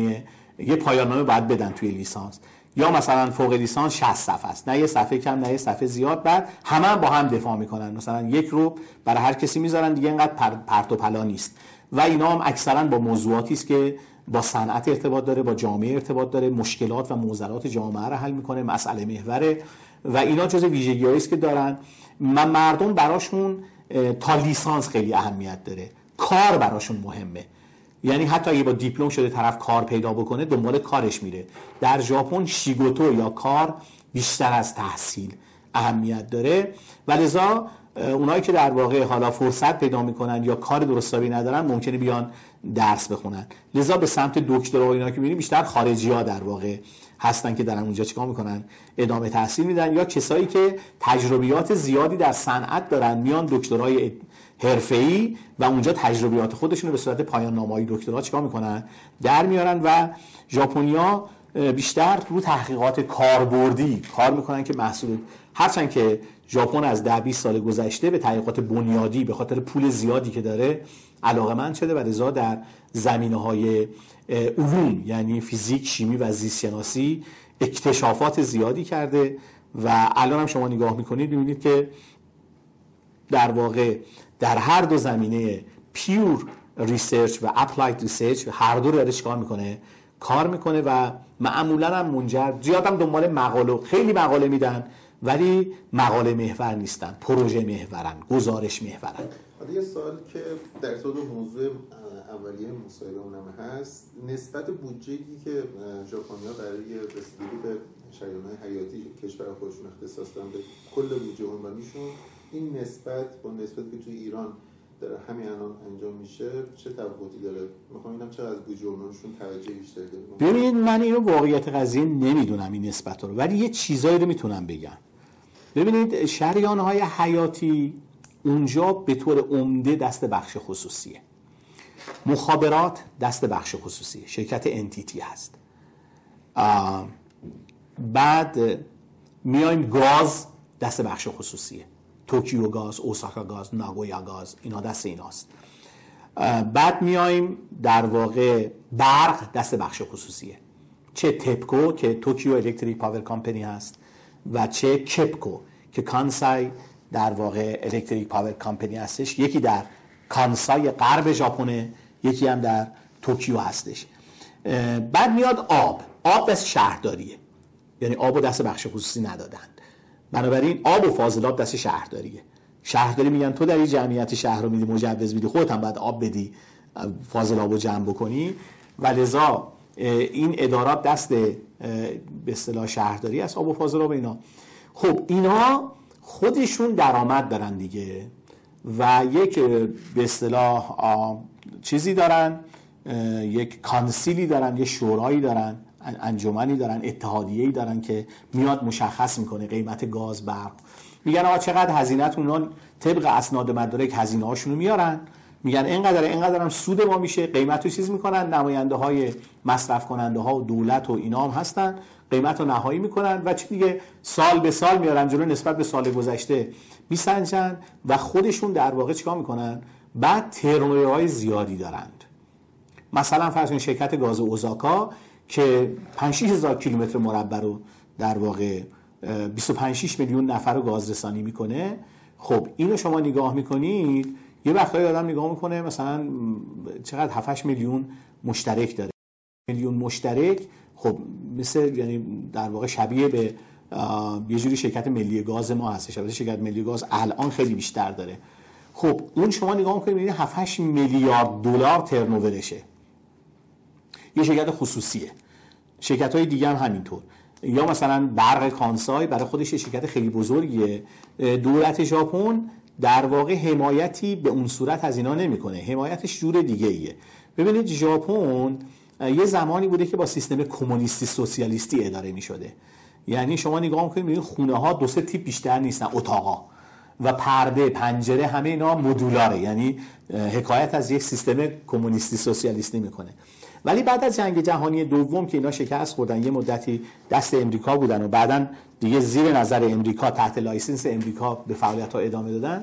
یه پایان نامه باید بدن توی لیسانس، یا مثلا فوق لیسانس 60 صفحه است، نه یه صفحه کم نه یه صفحه زیاد. بعد همه با هم دفاع میکنن، مثلا یک رو برای هر کسی میذارن دیگه، اینقدر پرت و پلا نیست. و اینا هم اکثرا با موضوعاتی است که با صنعت ارتباط داره، با جامعه ارتباط داره، مشکلات و معضلات جامعه رو حل میکنه، مسئله محوره و اینا جزء ویژگی‌هایی است که دارن. مردم براشون تا لیسانس خیلی اهمیت داره، کار براشون مهمه. یعنی حتی اگه با دیپلم شده طرف کار پیدا بکنه دنبال کارش میره. در ژاپن شیگوتو یا کار بیشتر از تحصیل اهمیت داره و لذا اونایی که در واقع حالا فرصت پیدا میکنن یا کار درستابی ندارن ممکنه بیان درس بخونن. لذا به سمت دکترا و اینا که میبینیم بیشتر خارجی‌ها در واقع هستن که دارن اونجا چیکار میکنن، ادامه تحصیل میدن، یا کسایی که تجربیات زیادی در صنعت دارن میان دکترای حرفه‌ای و اونجا تجربیات خودشون رو به صورت پایان نامه‌های دکترا چیکار میکنن در میارن. و ژاپنیا بیشتر رو تحقیقات کاربردی کار میکنن که محصول، هرچند که ژاپن از 10-20 سال گذشته به تحقیقات بنیادی به خاطر پول زیادی که داره علاقه‌مند شده و لذا در زمینه‌های علوم یعنی فیزیک، شیمی و زیست شناسی اکتشافات زیادی کرده و الان هم شما نگاه میکنید ببینید که در واقع در هر دو زمینه پیور ریسرچ و اپلاید ریسرچ هر دو رو داره چیکار میکنه؟ کار میکنه و معمولا هم منجر زیادم دنبال مقاله، خیلی مقاله میدن ولی مقاله محور نیستن، پروژه محورن، گزارش محورن. یه سوال که در طور موضوع اولیه مصاحبه اونم هست، نسبت بودجه‌ای که ژاپنی‌ها برای رسیدگی به شریان‌های حیاتی کشور خودشون اختصاص دادن به کل بودجه عمرانیشون، این نسبت با نسبتی که توی ایران داره همین الان انجام میشه چه تفاوتی داره؟ میخوام ببینم چقدر از بودجه عمرانیشون توجه بیشتری داره. ببینید من اینو واقعیت قضیه نمیدونم این نسبت رو، ولی یه چیزایی رو میتونم بگم. ببینید شریان‌های حیاتی اونجا به طور عمده دست بخش خصوصیه، مخابرات دست بخش خصوصیه، شرکت انتیتی هست. بعد میایم گاز دست بخش خصوصیه، توکیو گاز، اوساکا گاز، ناگویا گاز، اینا دست ایناست. بعد میایم در واقع برق دست بخش خصوصیه، چه تپکو که توکیو الکتریک پاور کامپنی هست و چه کپکو که کانسای در واقع الکتریک پاور کامپنی هستش. یکی در کانسای غرب ژاپنه، یکی هم در توکیو هستش. بعد میاد آب دست شهرداریه، یعنی آب و دست بخش خصوصی ندادند، بنابراین آب و فاضلاب دست شهرداریه. شهرداری میگن تو در این جمعیت شهر رو میدی مجوز میدی، خودت هم باید آب بدی، فاضلاب رو جمع بکنی و لذا این ادارات دست به اصطلاح شهرداری است، آب و فاضلاب اینا. خب اینا خودشون درآمد دارن دیگه و یک به اصطلاح چیزی دارن، یک کانسیلی دارن، یک شورایی دارن، انجمنی دارن، اتحادیه‌ای دارن که میاد مشخص میکنه قیمت گاز، برق. میگن آقا چقدر هزینه‌تون، اونا طبق اسناد مدارک هزینه هاشونو میارن، میگن اینقدر هم سود ما میشه، قیمت رو چیز میکنن، نماینده های مصرف کننده ها و دولت و اینا هم هستن، قیمت رو نهایی میکنن و چی دیگه سال به سال میارن جلو، نسبت به سال گذشته میسنجن و خودشون در واقع چیکار میکنن؟ بعد ترنوره های زیادی دارند. مثلا فرض کنید شرکت گاز اوزاکا که 5-6 هزار کیلومتر مربع رو در واقع 25-6 میلیون نفر رو گاز رسانی میکنه. خب اینو شما نگاه میکنید، یه وقتایی آدم نگاه میکنه مثلا چقدر 7-8 میلیون مشترک داره. میلیون مشترک خب مثل یعنی در واقع شبیه به یه جوری شرکت ملی گاز ما هست. شرکت ملی گاز الان خیلی بیشتر داره. خب اون شما نگاه میکنید میبینید 7-8 میلیارد دلار ترنوورشه. یه شرکت خصوصیه. شرکت‌های دیگه هم همینطور. یا مثلا برق کانسای برای خودش شرکت خیلی بزرگیه. دولت ژاپن در واقع حمایتی به اون صورت از اینا نمیکنه، حمایتش جور دیگه ایه. ببینید ژاپن یه زمانی بوده که با سیستم کمونیستی سوسیالیستی اداره میشده. یعنی شما نگاه میکنید میبینید خونه ها 2-3 تیپ بیشتر نیستن، اتاقا و پرده، پنجره، همه اینا مدولاره، یعنی حکایت از یک سیستم کمونیستی سوسیالیستی میکنه. ولی بعد از جنگ جهانی دوم که اینا شکست خوردن، یه مدتی دست امریکا بودن و بعدن دیگه زیر نظر امریکا تحت لایسنس امریکا به فعالیت‌ها ادامه دادن،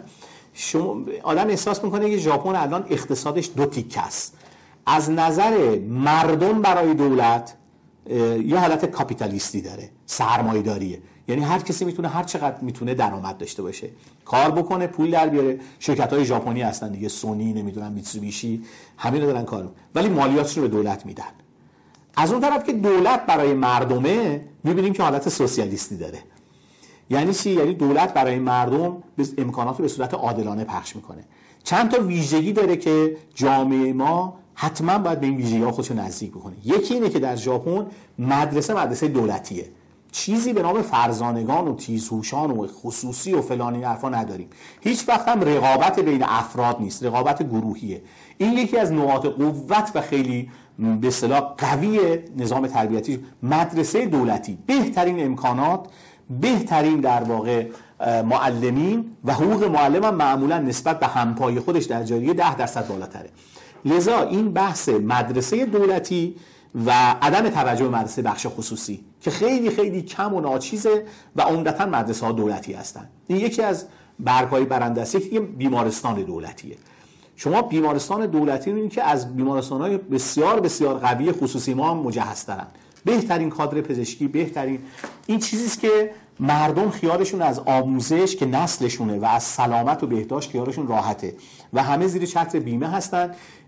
آدم احساس میکنه که ژاپن الان اقتصادش 2 تیکه است. از نظر مردم برای دولت یه حالت کاپیتالیستی داره، سرمایه‌داریه، یعنی هر کسی میتونه هر چقدر میتونه درآمد داشته باشه، کار بکنه، پول در بیاره. شرکت‌های ژاپنی هستن دیگه، سونی، نمیدونم میتسوبیشی، همین رو دارن کار، ولی مالیاتش رو به دولت میدن. از اون طرف که دولت برای مردمه میبینیم که حالت سوسیالیستی داره. یعنی چی؟ یعنی دولت برای مردم امکانات رو به صورت عادلانه پخش میکنه. چند تا ویژگی داره که جامعه ما حتما باید به این ویژگی‌ها خودشو نزدیک بکنه. یکی اینه که در ژاپن مدرسه دولتیه. چیزی به نام فرزانگان و تیزهوشان و خصوصی و فلانی حرفا نداریم. هیچ وقت هم رقابت بین افراد نیست، رقابت گروهیه. این یکی از نقاط قوت و خیلی به اصطلاح قوی نظام تربیتی. مدرسه دولتی، بهترین امکانات، بهترین در واقع معلمین و حقوق معلم هم معمولا نسبت به همپای خودش در جاریه 10% بالاتره. لذا این بحث مدرسه دولتی و عدم توجه به مدرسه بخش خصوصی که خیلی خیلی کم و ناچیزه و عمدتاً مدرسه ها دولتی هستن. این یکی از برگ‌های برنده است. یکی بیمارستان دولتیه. شما بیمارستان دولتی رو این که از بیمارستان‌های بسیار بسیار قوی خصوصی ما هم مجهزترن. بهترین کادر پزشکی، بهترین این چیزی است که مردم خیالشون از آموزش که نسلشونه و از سلامت و بهداشت خیالشون راحته و همه زیر چتر بیمه هستن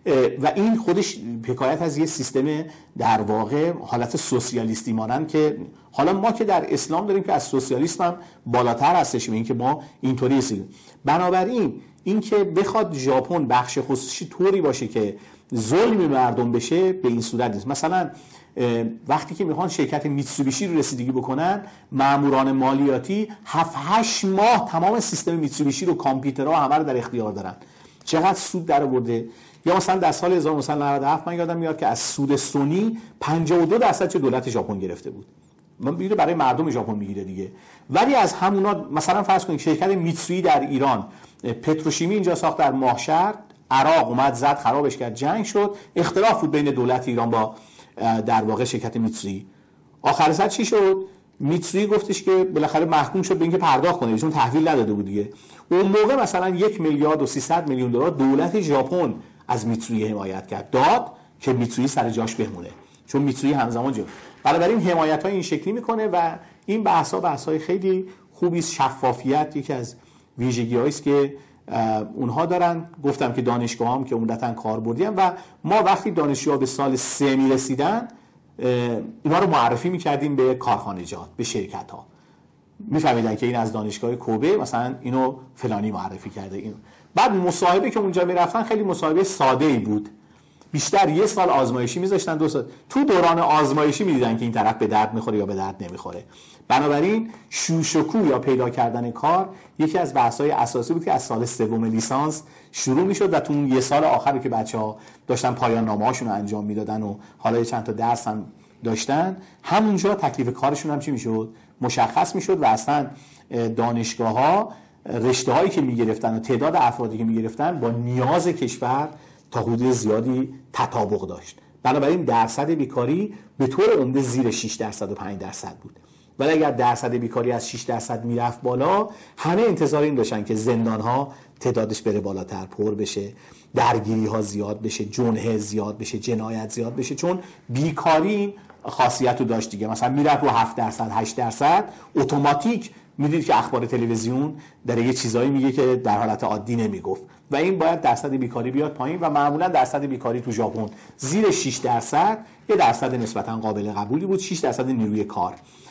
و این خودش حکایت از یه سیستم در واقع حالت سوسیالیستی مانند که حالا ما که در اسلام داریم که از سوسیالیسم هم بالاتر هستش، این که ما اینطوری هستیم. بنابراین این که بخواد ژاپن بخش خصوصی طوری باشه که ظلم مردم بشه به این صورت نیست. مثلا وقتی که میخوان شرکت میتسوبیشی رو رسیدگی بکنن، ماموران مالیاتی 7-8 ماه تمام سیستم میتسوبیشی رو، کامپیوترها همه رو در اختیار دارن. چقدر سود در آورده. یا مثلا در سال 1997 من یادم میاد که از سود سونی 52% چه دولت ژاپن گرفته بود. من میگه برای مردم ژاپن میگیره دیگه. ولی از همونا مثلا فرض کنید شرکت میتسویی در ایران پتروشیمی اینجا ساخت در ماهشهر، عراق اومد زد خرابش کرد، جنگ شد، اختلاف بود بین دولت ایران با در واقع شرکت میتسویی. آخر سر چی شد؟ میتسویی گفتش که بالاخره محکوم شد به اینکه پرداخت کنه، چون تحویل نداده بود دیگه. اون موقع مثلا 1 میلیارد و 300 میلیون دلار دولت ژاپن از میتسویی حمایت کرد، داد که میتسویی سر جاش بمونه، چون میتسویی همزمان جو. بنابراین حمایت‌های این شکلی میکنه و این بحث‌های خیلی خوبی است. شفافیت یکی از ویژگی‌هایی است که اونها دارن. گفتم که دانشگاه هم که عمدتاً کاربردی هم و ما وقتی دانشجوها به سال 3 میرسیدن اینا رو معرفی میکردیم به کارخانجات، به شرکت ها. میفهمیدن که این از دانشگاه کوبه مثلا اینو فلانی معرفی کرده. اینو بعد مصاحبه که اونجا میرفتن خیلی مصاحبه ساده ای بود، بیشتر 1 سال آزمایشی میذاشتن، 2 سال تو دوران آزمایشی میدیدن که این طرف به درد میخوره یا به درد نمیخوره. بنابراین شوشکو یا پیدا کردن کار یکی از بحث‌های اساسی بود که از سال 3 لیسانس شروع میشد و تو اون 1 سال آخری که بچه‌ها داشتن پایان نامه‌هاشون رو انجام میدادن و حالا چند تا درس هم داشتن، همونجا تکلیف کارشون هم چی میشد مشخص میشد و اصلا دانشگاه‌ها رشته‌هایی که میگرفتن و تعداد افرادی که میگرفتن با نیاز کشور تا حدود زیادی تطابق داشت. بنابراین درصد بیکاری به طور عمده زیر 6% و 5% بود. ولی اگر درصد بیکاری از 6% میرفت بالا، همه انتظار این داشتن که زندان‌ها تعدادش بره بالاتر، پر بشه، درگیری‌ها زیاد بشه، جنحه زیاد بشه، جنایت زیاد بشه، چون بیکاری خاصیت رو داشت دیگه. مثلا میرفت رو 7%، 8%، اتوماتیک میدید که اخبار تلویزیون در یه چیزایی میگه که در حالت عادی نمیگفت و این باید درصد بیکاری بیاد پایین و معمولا درصد بیکاری تو ژاپن زیر 6%، یه درصد نسبتا قابل قبولی بود، 6% نیروی کار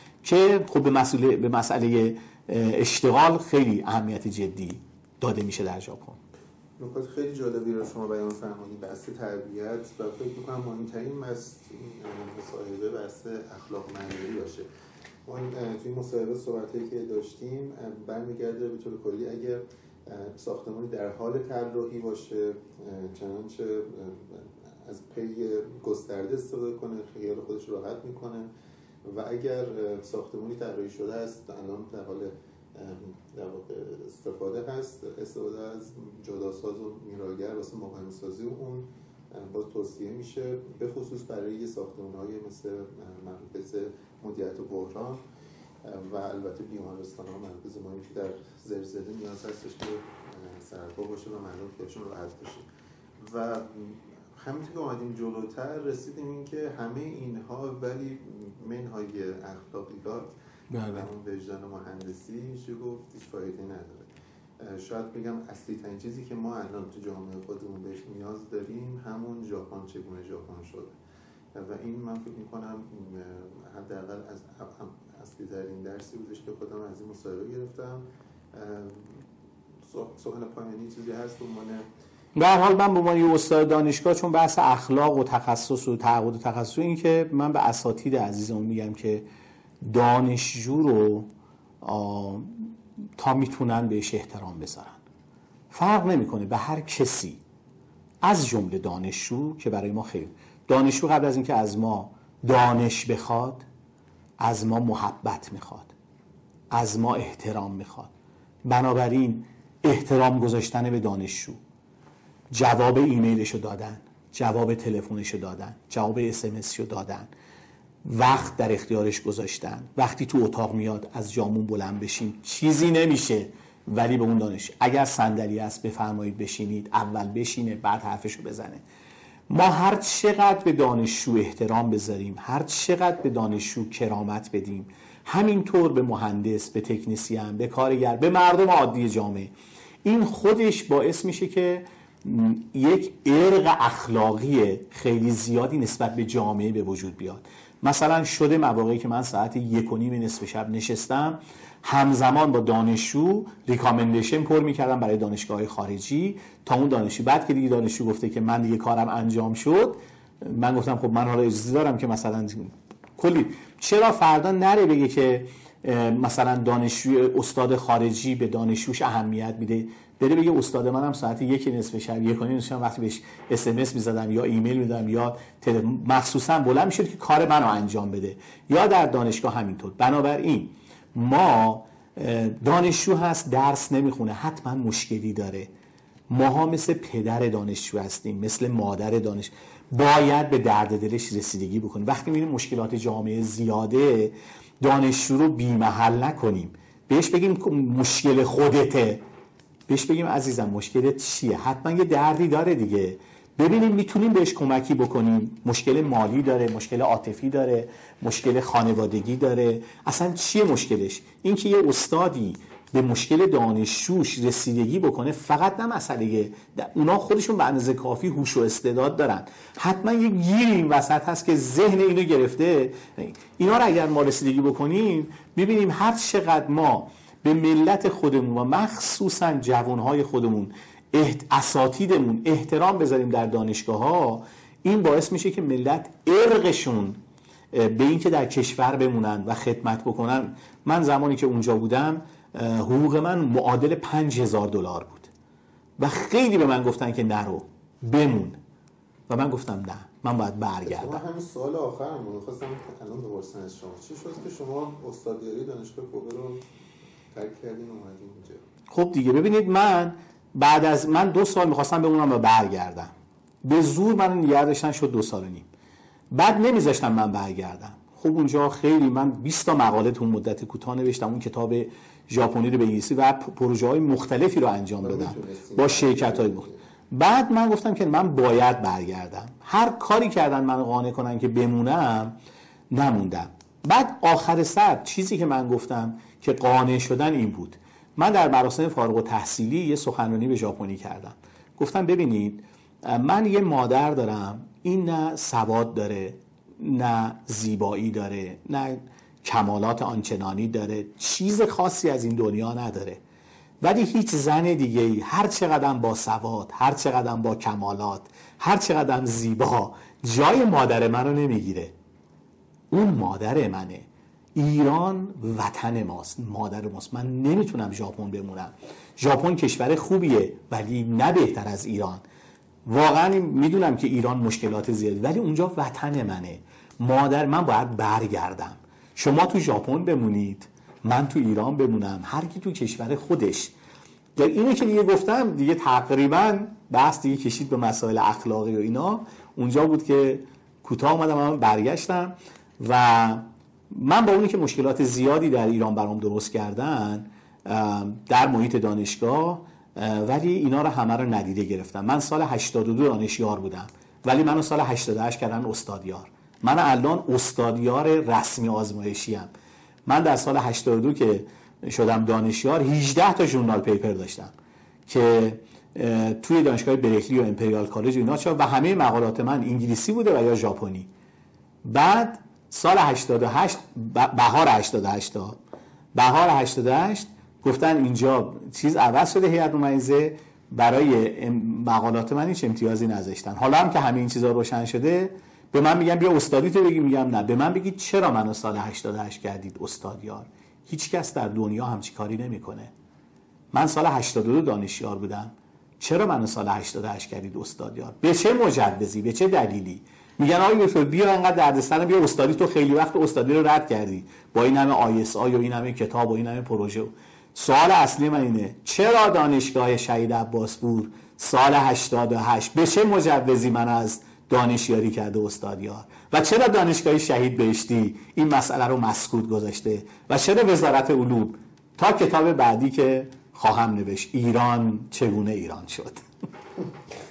که خب به مسئله اشتغال خیلی اهمیت جدی داده میشه در ژاپن. نکات خیلی جالبی رو شما بیان فرمودید. بحث تربیت و فکر می‌کنم مهمترین مصاحبه بحث اخلاق معنوی باشه. ما توی مصاحبه صحبتایی که داشتیم برمیگرده به طور کلی اگر ساختمانی در حال طراحی باشه چنانچه از پی گسترده استفاده کنه، خیال خودش راحت میکنه و اگر ساختمانی طراحی شده است الان در حال در واقع استفاده هست، استفاده از جداساز و میراگر واسه مقاوم سازی اون باز توصیه میشه، به خصوص برای ساختمان‌های مثل مرکز مدیریت بحران و البته بیمارستان ها مرکز مهمی که در زلزله نیاز هستش که سرپا باشه و مردم خیالشون راحت باشه. و همینطور که اومدیم جلوتر رسیدیم این که همه اینها ولی منهای اخلاقیات و اون وجدان مهندسی میشه گفت هیچ فایده نداره. شاید بگم اصلی ترین چیزی که ما الان تو جامعه خودمون بهش نیاز داریم همون ژاپن چگونه ژاپن شده و این من فکر میکنم حداقل از اصلی ترین درسی بودش که خودم از این مصاحبه گرفتم. سوال پایانی چیزی هست به هر حال من به عنوان استاد دانشگاه چون بحث اخلاق و تخصص و تعهد و تخصص این که من به اساتید عزیزمون میگم که دانشجو رو تا میتونن بهش احترام بذارن، فرق نمیکنه به هر کسی از جمله دانشجو که برای ما خیلی دانشجو قبل از اینکه از ما دانش بخواد از ما محبت میخواد، از ما احترام میخواد. بنابراین احترام گذاشتن به دانشجو، جواب ایمیلشو دادن، جواب تلفنشو دادن، جواب اسمسشو دادن، وقت در اختیارش گذاشتن، وقتی تو اتاق میاد از جامون بلند بشین، چیزی نمیشه ولی به اون دانش اگر صندلی است بفرمایید بشینید، اول بشینه بعد حرفشو بزنه. ما هر چقدر به دانشجو احترام بذاریم، هر چقدر به دانشجو کرامت بدیم، همینطور به مهندس، به تکنسین، به کارگر، به مردم عادی جامعه، این خودش باعث میشه که یک ارق اخلاقی خیلی زیادی نسبت به جامعه به وجود بیاد. مثلا شده مواقعی که من ساعت 1:30 نصف شب نشستم، همزمان با دانشجو ریکامندیشن پر میکردم برای دانشگاه خارجی تا اون دانشجو، بعد که دیگه دانشجو گفته که من دیگه کارم انجام شد، من گفتم خب من حالا اجازه دارم که مثلا کلی، چرا فردا نره بگه که مثلا دانشجوی استاد خارجی به دانشجوش اهمیت میده، بره بگه استاد منم ساعت 1 نصف شب 1:30 نشستم وقتی بهش SMS میزدم یا ایمیل میدادم یا مخصوصا بلند میشد که کار منو انجام بده، یا در دانشگاه همینطور. بنابراین ما دانشجو هست درس نمیخونه، حتما مشکلی داره، ماها مثل پدر دانشجو هستیم، مثل مادر دانش، باید به درد دلش رسیدگی بکنیم. وقتی میبینیم مشکلات جامعه زیاده، دانشجو رو بی‌محل نکنیم، بهش بگیم مشکل خودته، بهش بگیم عزیزم مشکلت چیه، حتما یه دردی داره دیگه، ببینیم میتونیم بهش کمکی بکنیم، مشکل مالی داره، مشکل عاطفی داره، مشکل خانوادگی داره، اصلا چیه مشکلش؟ این که یه استادی به مشکل دانشجوش رسیدگی بکنه، فقط نه مسئله اونا خودشون به اندازه کافی هوش و استعداد دارن، حتما یه گیری این وسط هست که ذهن اینو گرفته. اینا رو اگر ما رسیدگی بکنیم، ببینیم هر چقدر ما به ملت خودمون و مخصوصا جوانهای خودمون، اساتیدمون احترام بذاریم در دانشگاه ها، این باعث میشه که ملت ارقشون به این که در کشور بمونن و خدمت بکنن. من زمانی که اونجا بودم حقوق من معادل $5000 بود و خیلی به من گفتن که نرو بمون و من گفتم نه، من باید برگردم. من همین سوال آخرم می‌خواستم الان بپرسم از شما، چی شد که شما استادیاری دانشگاه کوبه رو ترک کردین اومدین اینجا؟ خب دیگه ببینید، من بعد از 2 سال می‌خواستم بمونم و برگردم، به زور من نگه داشتن، شد 2 سال و نیم، بعد نمیذاشتن من برگردم. خب اونجا خیلی من 20 تا مقاله تو مدت کوتاه نوشتم، اون کتاب ژاپنی رو به انگلیسی و پروژه‌های مختلفی رو انجام دادم با شرکت‌های مختلف. بعد من گفتم که من باید برگردم، هر کاری کردن منو قانع کنن که بمونم، نموندم. بعد آخر سر چیزی که من گفتم که قانع شدن این بود، من در مراسم فارغ التحصیلی یه سخنرانی به ژاپنی کردم، گفتم ببینید من یه مادر دارم، این نه سواد داره، نه زیبایی داره، نه کمالات آنچنانی داره، چیز خاصی از این دنیا نداره، ولی هیچ زن دیگه‌ای هر چقدر با سواد، هر چقدر با کمالات، هر چقدر زیبا، جای مادر منو نمیگیره. اون مادر منه، ایران وطن ماست، مادر ماست. من نمیتونم ژاپن بمونم، ژاپن کشور خوبیه ولی نه بهتر از ایران. واقعا میدونم که ایران مشکلات زیادی، ولی اونجا وطن منه، مادر من باید برگردم. شما تو ژاپن بمونید، من تو ایران بمونم، هر کی تو کشور خودش. اینو که دیگه گفتم دیگه تقریبا بحث دیگه کشید به مسائل اخلاقی و اینا. اونجا بود که کوتاه اومدم، من برگشتم و من با اونی که مشکلات زیادی در ایران برام درست کردن در محیط دانشگاه، ولی اینا رو همه رو ندیده گرفتم. من سال 82 دانشیار بودم ولی منو سال 88 کردن استادیار. من الان استادیار رسمی آزمایشی ام. من در سال 82 که شدم دانشیار 18 تا ژورنال پیپر داشتم که توی دانشگاه برکلی و امپریال کالج اینا و همه مقالات من انگلیسی بوده و یا ژاپنی. بعد سال 88 بهار 88 گفتن اینجا چیز عوض شده، هیئت ممیزه برای مقالات من هیچ امتیازی نذاشتن. حالا هم که همه این چیزا روشن شده به من میگن بیا استادی تو بگی، میگم نه. به من بگید چرا منو سال 88 کردید استادیار؟ هیچ کس در دنیا همچی کاری نمیکنه. من سال 82 دانشیار بودم، چرا منو سال 88 کردید استادیار؟ به چه مجوزی، به چه دلیلی؟ میگن آقای دکتر بیا انقدر دردسر، بیا استادی تو خیلی وقت استادی رو رد کردی با این همه ISI و این همه کتاب و این همه پروژه. سوال اصلی من اینه چرا دانشگاه شهید عباسپور سال 88 به چه مجوزی من از دانشیاری کرده استادیار و چرا دانشگاه شهید بهشتی این مسئله رو مسکوت گذاشته و چرا وزارت علوم تا کتاب بعدی که خواهم نوشت ایران چگونه ایران شد.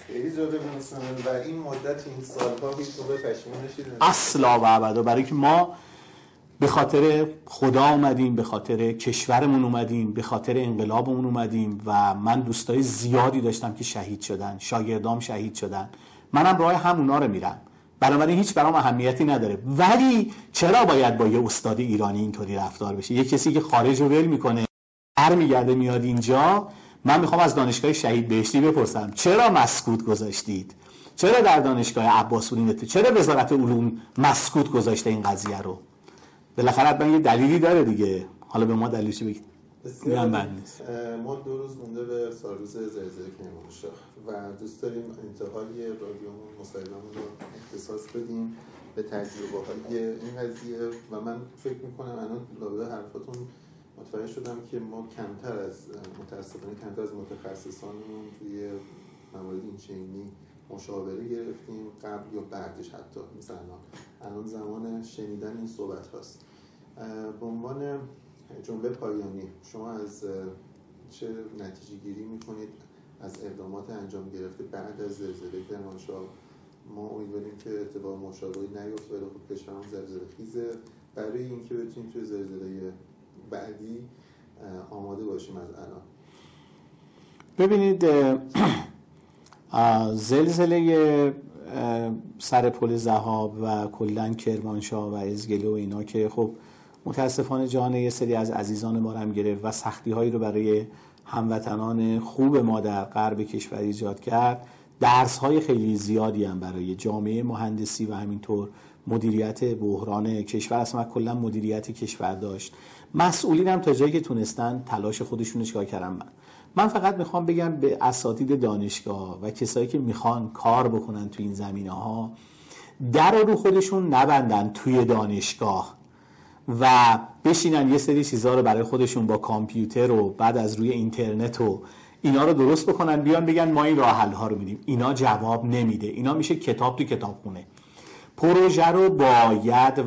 خیلی جالب بود و این مدت این سالها هیچ موقع پشیمون نشید اصلا و ابدا، برای که ما به خاطر خدا اومدیم، به خاطر کشورمون اومدیم، به خاطر انقلابمون اومدیم و من دوستای زیادی داشتم که شهید شدن، شاگردام شهید شدن، منم راه همونا رو میرم، بنابراین هیچ برام اهمیتی نداره. ولی چرا باید با یه استاد ایرانی اینطوری رفتار بشه؟ یه کسی که خارج رو ول میکنه برمیگرده میاد اینجا. من میخوام از دانشگاه شهید بهشتی بپرسم چرا مسکوت گذاشتید؟ چرا در دانشگاه عباس‌پور چرا وزارت علوم مسکوت گذاشته این قضیه رو؟ بالاخره حتما یه دلیلی داره دیگه. حالا به ما دلیلش بگید. من بد نیست. ما 2 روز مونده به سالروز زلزله کرمانشاه و دوست داریم انتهای رادیومون مصاحبهمون رو اختصاص بدیم به تجربه‌های این قضیه و من فکر می‌کنم الان لابد حرفاتون متوجه شدم که ما متأسفانه کمتر از متخصصانمون توی موارد این چنینی مشاوره گرفتیم قبل یا بعدش. حتی مثلا الان زمان شنیدن این صحبت هاست. به عنوان جمله پایانی شما از چه نتیجه گیری میکنید از اقدامات انجام گرفته بعد از زلزله کرمانشاه؟ ما امیدواریم که اتفاق مشابهی نیفته ولی خب کشورمون زلزله خیزه، برای اینکه بتونیم توی زلزله بعدی آماده باشیم از الان. ببینید زلزله سر پل ذهاب و کلاً کرمانشاه و ازگله و اینا که خب متاسفانه جان یه سری از عزیزان ما رو هم گرفت و سختی هایی رو برای هموطنان خوب ما در غرب کشور ایجاد کرد، درس های خیلی زیادی هم برای جامعه مهندسی و همینطور مدیریت بحران کشور، اصلا کلا مدیریت کشور داشت. مسئولین هم تا جایی که تونستن تلاش خودشون چیکار کردن. من فقط میخوام بگم به اساتید دانشگاه و کسایی که میخوان کار بکنن توی این زمینه ها، در رو خودشون نبندن توی دانشگاه و بشینن یه سری چیزا رو برای خودشون با کامپیوتر و بعد از روی اینترنت و اینا رو درست بکنن بیان بگن ما این راه حل ها رو میدیم. اینا جواب نمیده. اینا میشه کتاب تو کتابخونه. پروژه رو باید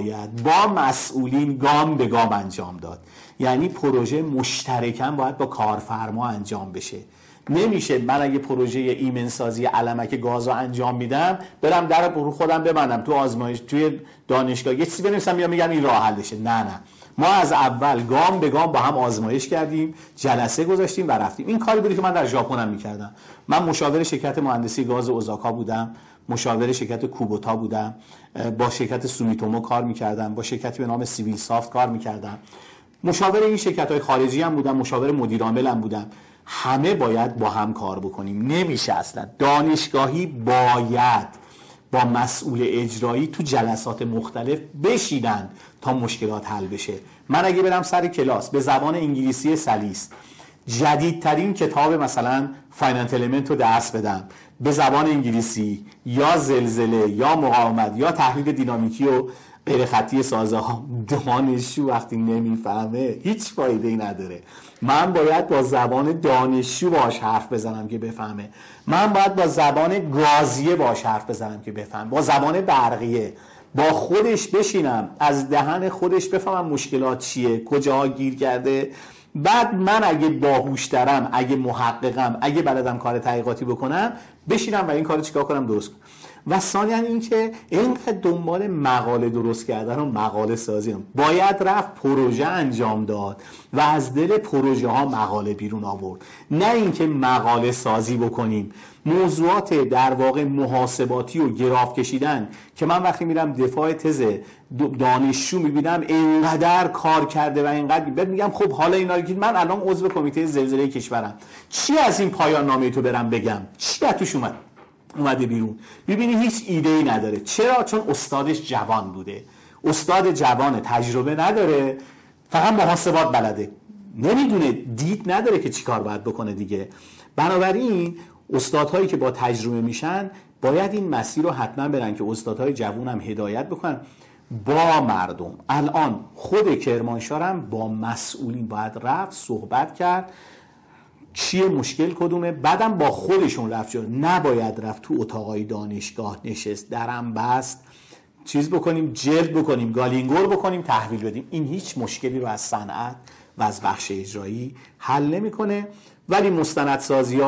با مسئولین گام به گام انجام داد. یعنی پروژه مشترکاً باید با کارفرما انجام بشه. نمیشه من اگه پروژه ایمنسازی علمک گاز رو انجام میدم برم در رو خودم ببندم تو آزمایش توی دانشگاه یه چیزی بنویسم یا میگم این راه حلشه. نه ما از اول گام به گام با هم آزمایش کردیم، جلسه گذاشتیم و رفتیم. این کاری بودی که من در ژاپن هم میکردم. من مشاور شرکت مهندسی گاز اوزاکا بودم، مشاور شرکت کوبوتا بودم، با شرکت سومیتومو کار میکردم، با شرکتی به نام سیویل سافت کار میکردم، مشاور این شرکت‌های خارجی هم بودم، مشاور مدیر عامل هم بودم. همه باید با هم کار بکنیم. نمیشه اصلا. دانشگاهی باید با مسئول اجرایی تو جلسات مختلف بشینن تا مشکلات حل بشه. من اگه برم سر کلاس به زبان انگلیسی سلیس جدیدترین کتاب مثلا فایننت المنت رو درس بدم به زبان انگلیسی، یا زلزله یا مقاومت یا تحلیل دینامیکی و غیر خطی سازه ها، دانشجو وقتی نمیفهمه هیچ فایده ای نداره. من باید با زبان دانشجو باش حرف بزنم که بفهمه. من باید با زبان گازیه باش حرف بزنم که بفهمه. با زبان برقیه با خودش بشینم از دهن خودش بفهمم مشکلات چیه، کجاها گیر کرده. بعد من اگه باهوشترم، اگه محققم، اگه بلدم کار تحقیقاتی بکنم، بشینم و این کارو چیکار کنم درست کنم. و ثانیاً این که اینقدر دنبال مقاله درست کردن و مقاله سازی هم. باید رفت پروژه انجام داد و از دل پروژه ها مقاله بیرون آورد، نه اینکه مقاله سازی بکنیم. موضوعات در واقع محاسباتی و گراف کشیدن که من وقتی میرم دفاع تز دانشجو میبینم اینقدر کار کرده و اینقدر میگم خب حالا اینا رو که من الان عضو کمیته زلزله کشورم، چی از این پایان نامه تو برم بگم؟ چی از توش اومده بیرون؟ میبینی هیچ ایده‌ای نداره. چرا؟ چون استادش جوان بوده. استاد جوان تجربه نداره، فقط محاسبات بلده، نمیدونه، دید نداره که چی کار باید بکنه دیگه. بنابراین استادهایی که با تجربه میشن باید این مسیر رو حتما برن که استادهای جوان هم هدایت بکنن با مردم. الان خود کرمانشاه هم با مسئولین باید رفت صحبت کرد چیه مشکل کدومه، بعدم با خودشون رفت جا. نباید رفت تو اتاقای دانشگاه نشست درم بست چیز بکنیم، جلد بکنیم، گالینگور بکنیم، تحویل بدیم. این هیچ مشکلی رو از صنعت و از بخش اجرایی حل نمیکنه. ولی مستندسازی‌ها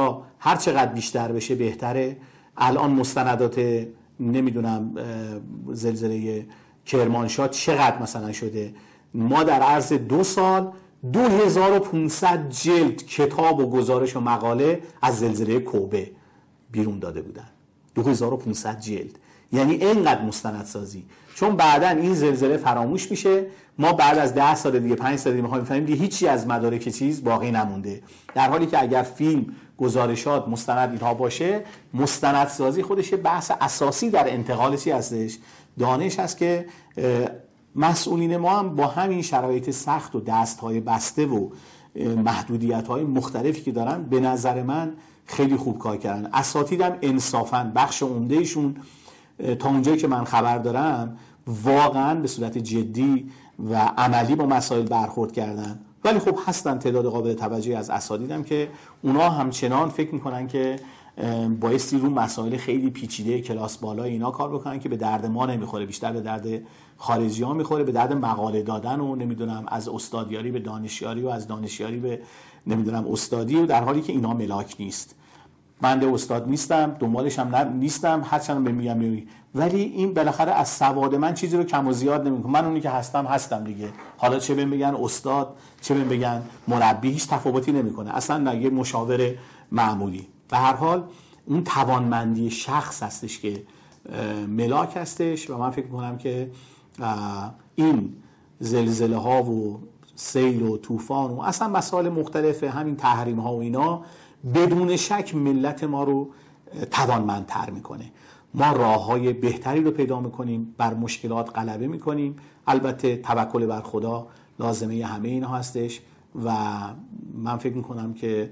هر چقدر بیشتر بشه بهتره. الان مستندات نمیدونم زلزله کرمانشاه چقدر مثلا شده، ما در عرض 2 سال 2500 جلد کتاب و گزارش و مقاله از زلزله کوبه بیرون داده بودن. 2500 جلد، یعنی اینقدر مستندسازی. چون بعداً این زلزله فراموش میشه، ما بعد از 10 سال دیگه 5 سال دیگه میخوایم بفهمیم دیگه هیچی از مدارک چیز باقی نمونده. در حالی که اگر فیلم، گزارشات، مستند اینها باشه، مستندسازی خودش بحث اساسی در انتقال چی هستش؟ دانش هست که مسئولین ما هم با همین شرایط سخت و دستهای بسته و محدودیت‌های مختلفی که دارن به نظر من خیلی خوب کار کردن. اساتیدم انصافاً بخش عمدهشون تا اونجایی که من خبر دارم واقعاً به صورت جدی و عملی با مسائل برخورد کردن. ولی خب هستن تعداد قابل توجهی از اساتیدم که اونا همچنان فکر میکنن که بایستی رو مسائل خیلی پیچیده کلاس بالا اینا کار بکنن که به درد ما نمیخوره، بیشتر به درد خارجی ها میخوره، به درد مقاله دادن و نمیدونم از استادیاری به دانشیاری و از دانشیاری به نمیدونم استادی، و در حالی که اینا ملاک نیست. بنده استاد نیستم، دنبالش هم نیستم، هرچند بهم میگم، ولی این بالاخره از سواد من چیزی رو کم و زیاد نمیکنه. من اونی که هستم دیگه. حالا چه بهم بگن استاد، چه بهم بگن مربی، هیچ تفاوتی نمیکنه. اصلا نگه مشاور معمولی. به هر حال اون توانمندی شخص هستش که ملاک هستش و من فکر میکنم که این زلزله ها و سیل و طوفان و اصلا مسائل مختلف، همین تحریم ها و اینا بدون شک ملت ما رو توانمندتر میکنه. ما راه های بهتری رو پیدا میکنیم، بر مشکلات غلبه میکنیم. البته توکل بر خدا لازمه همه اینها هستش و من فکر میکنم که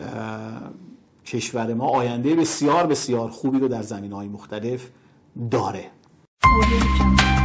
کشور ما آینده بسیار بسیار خوبی رو در زمینه‌های مختلف داره.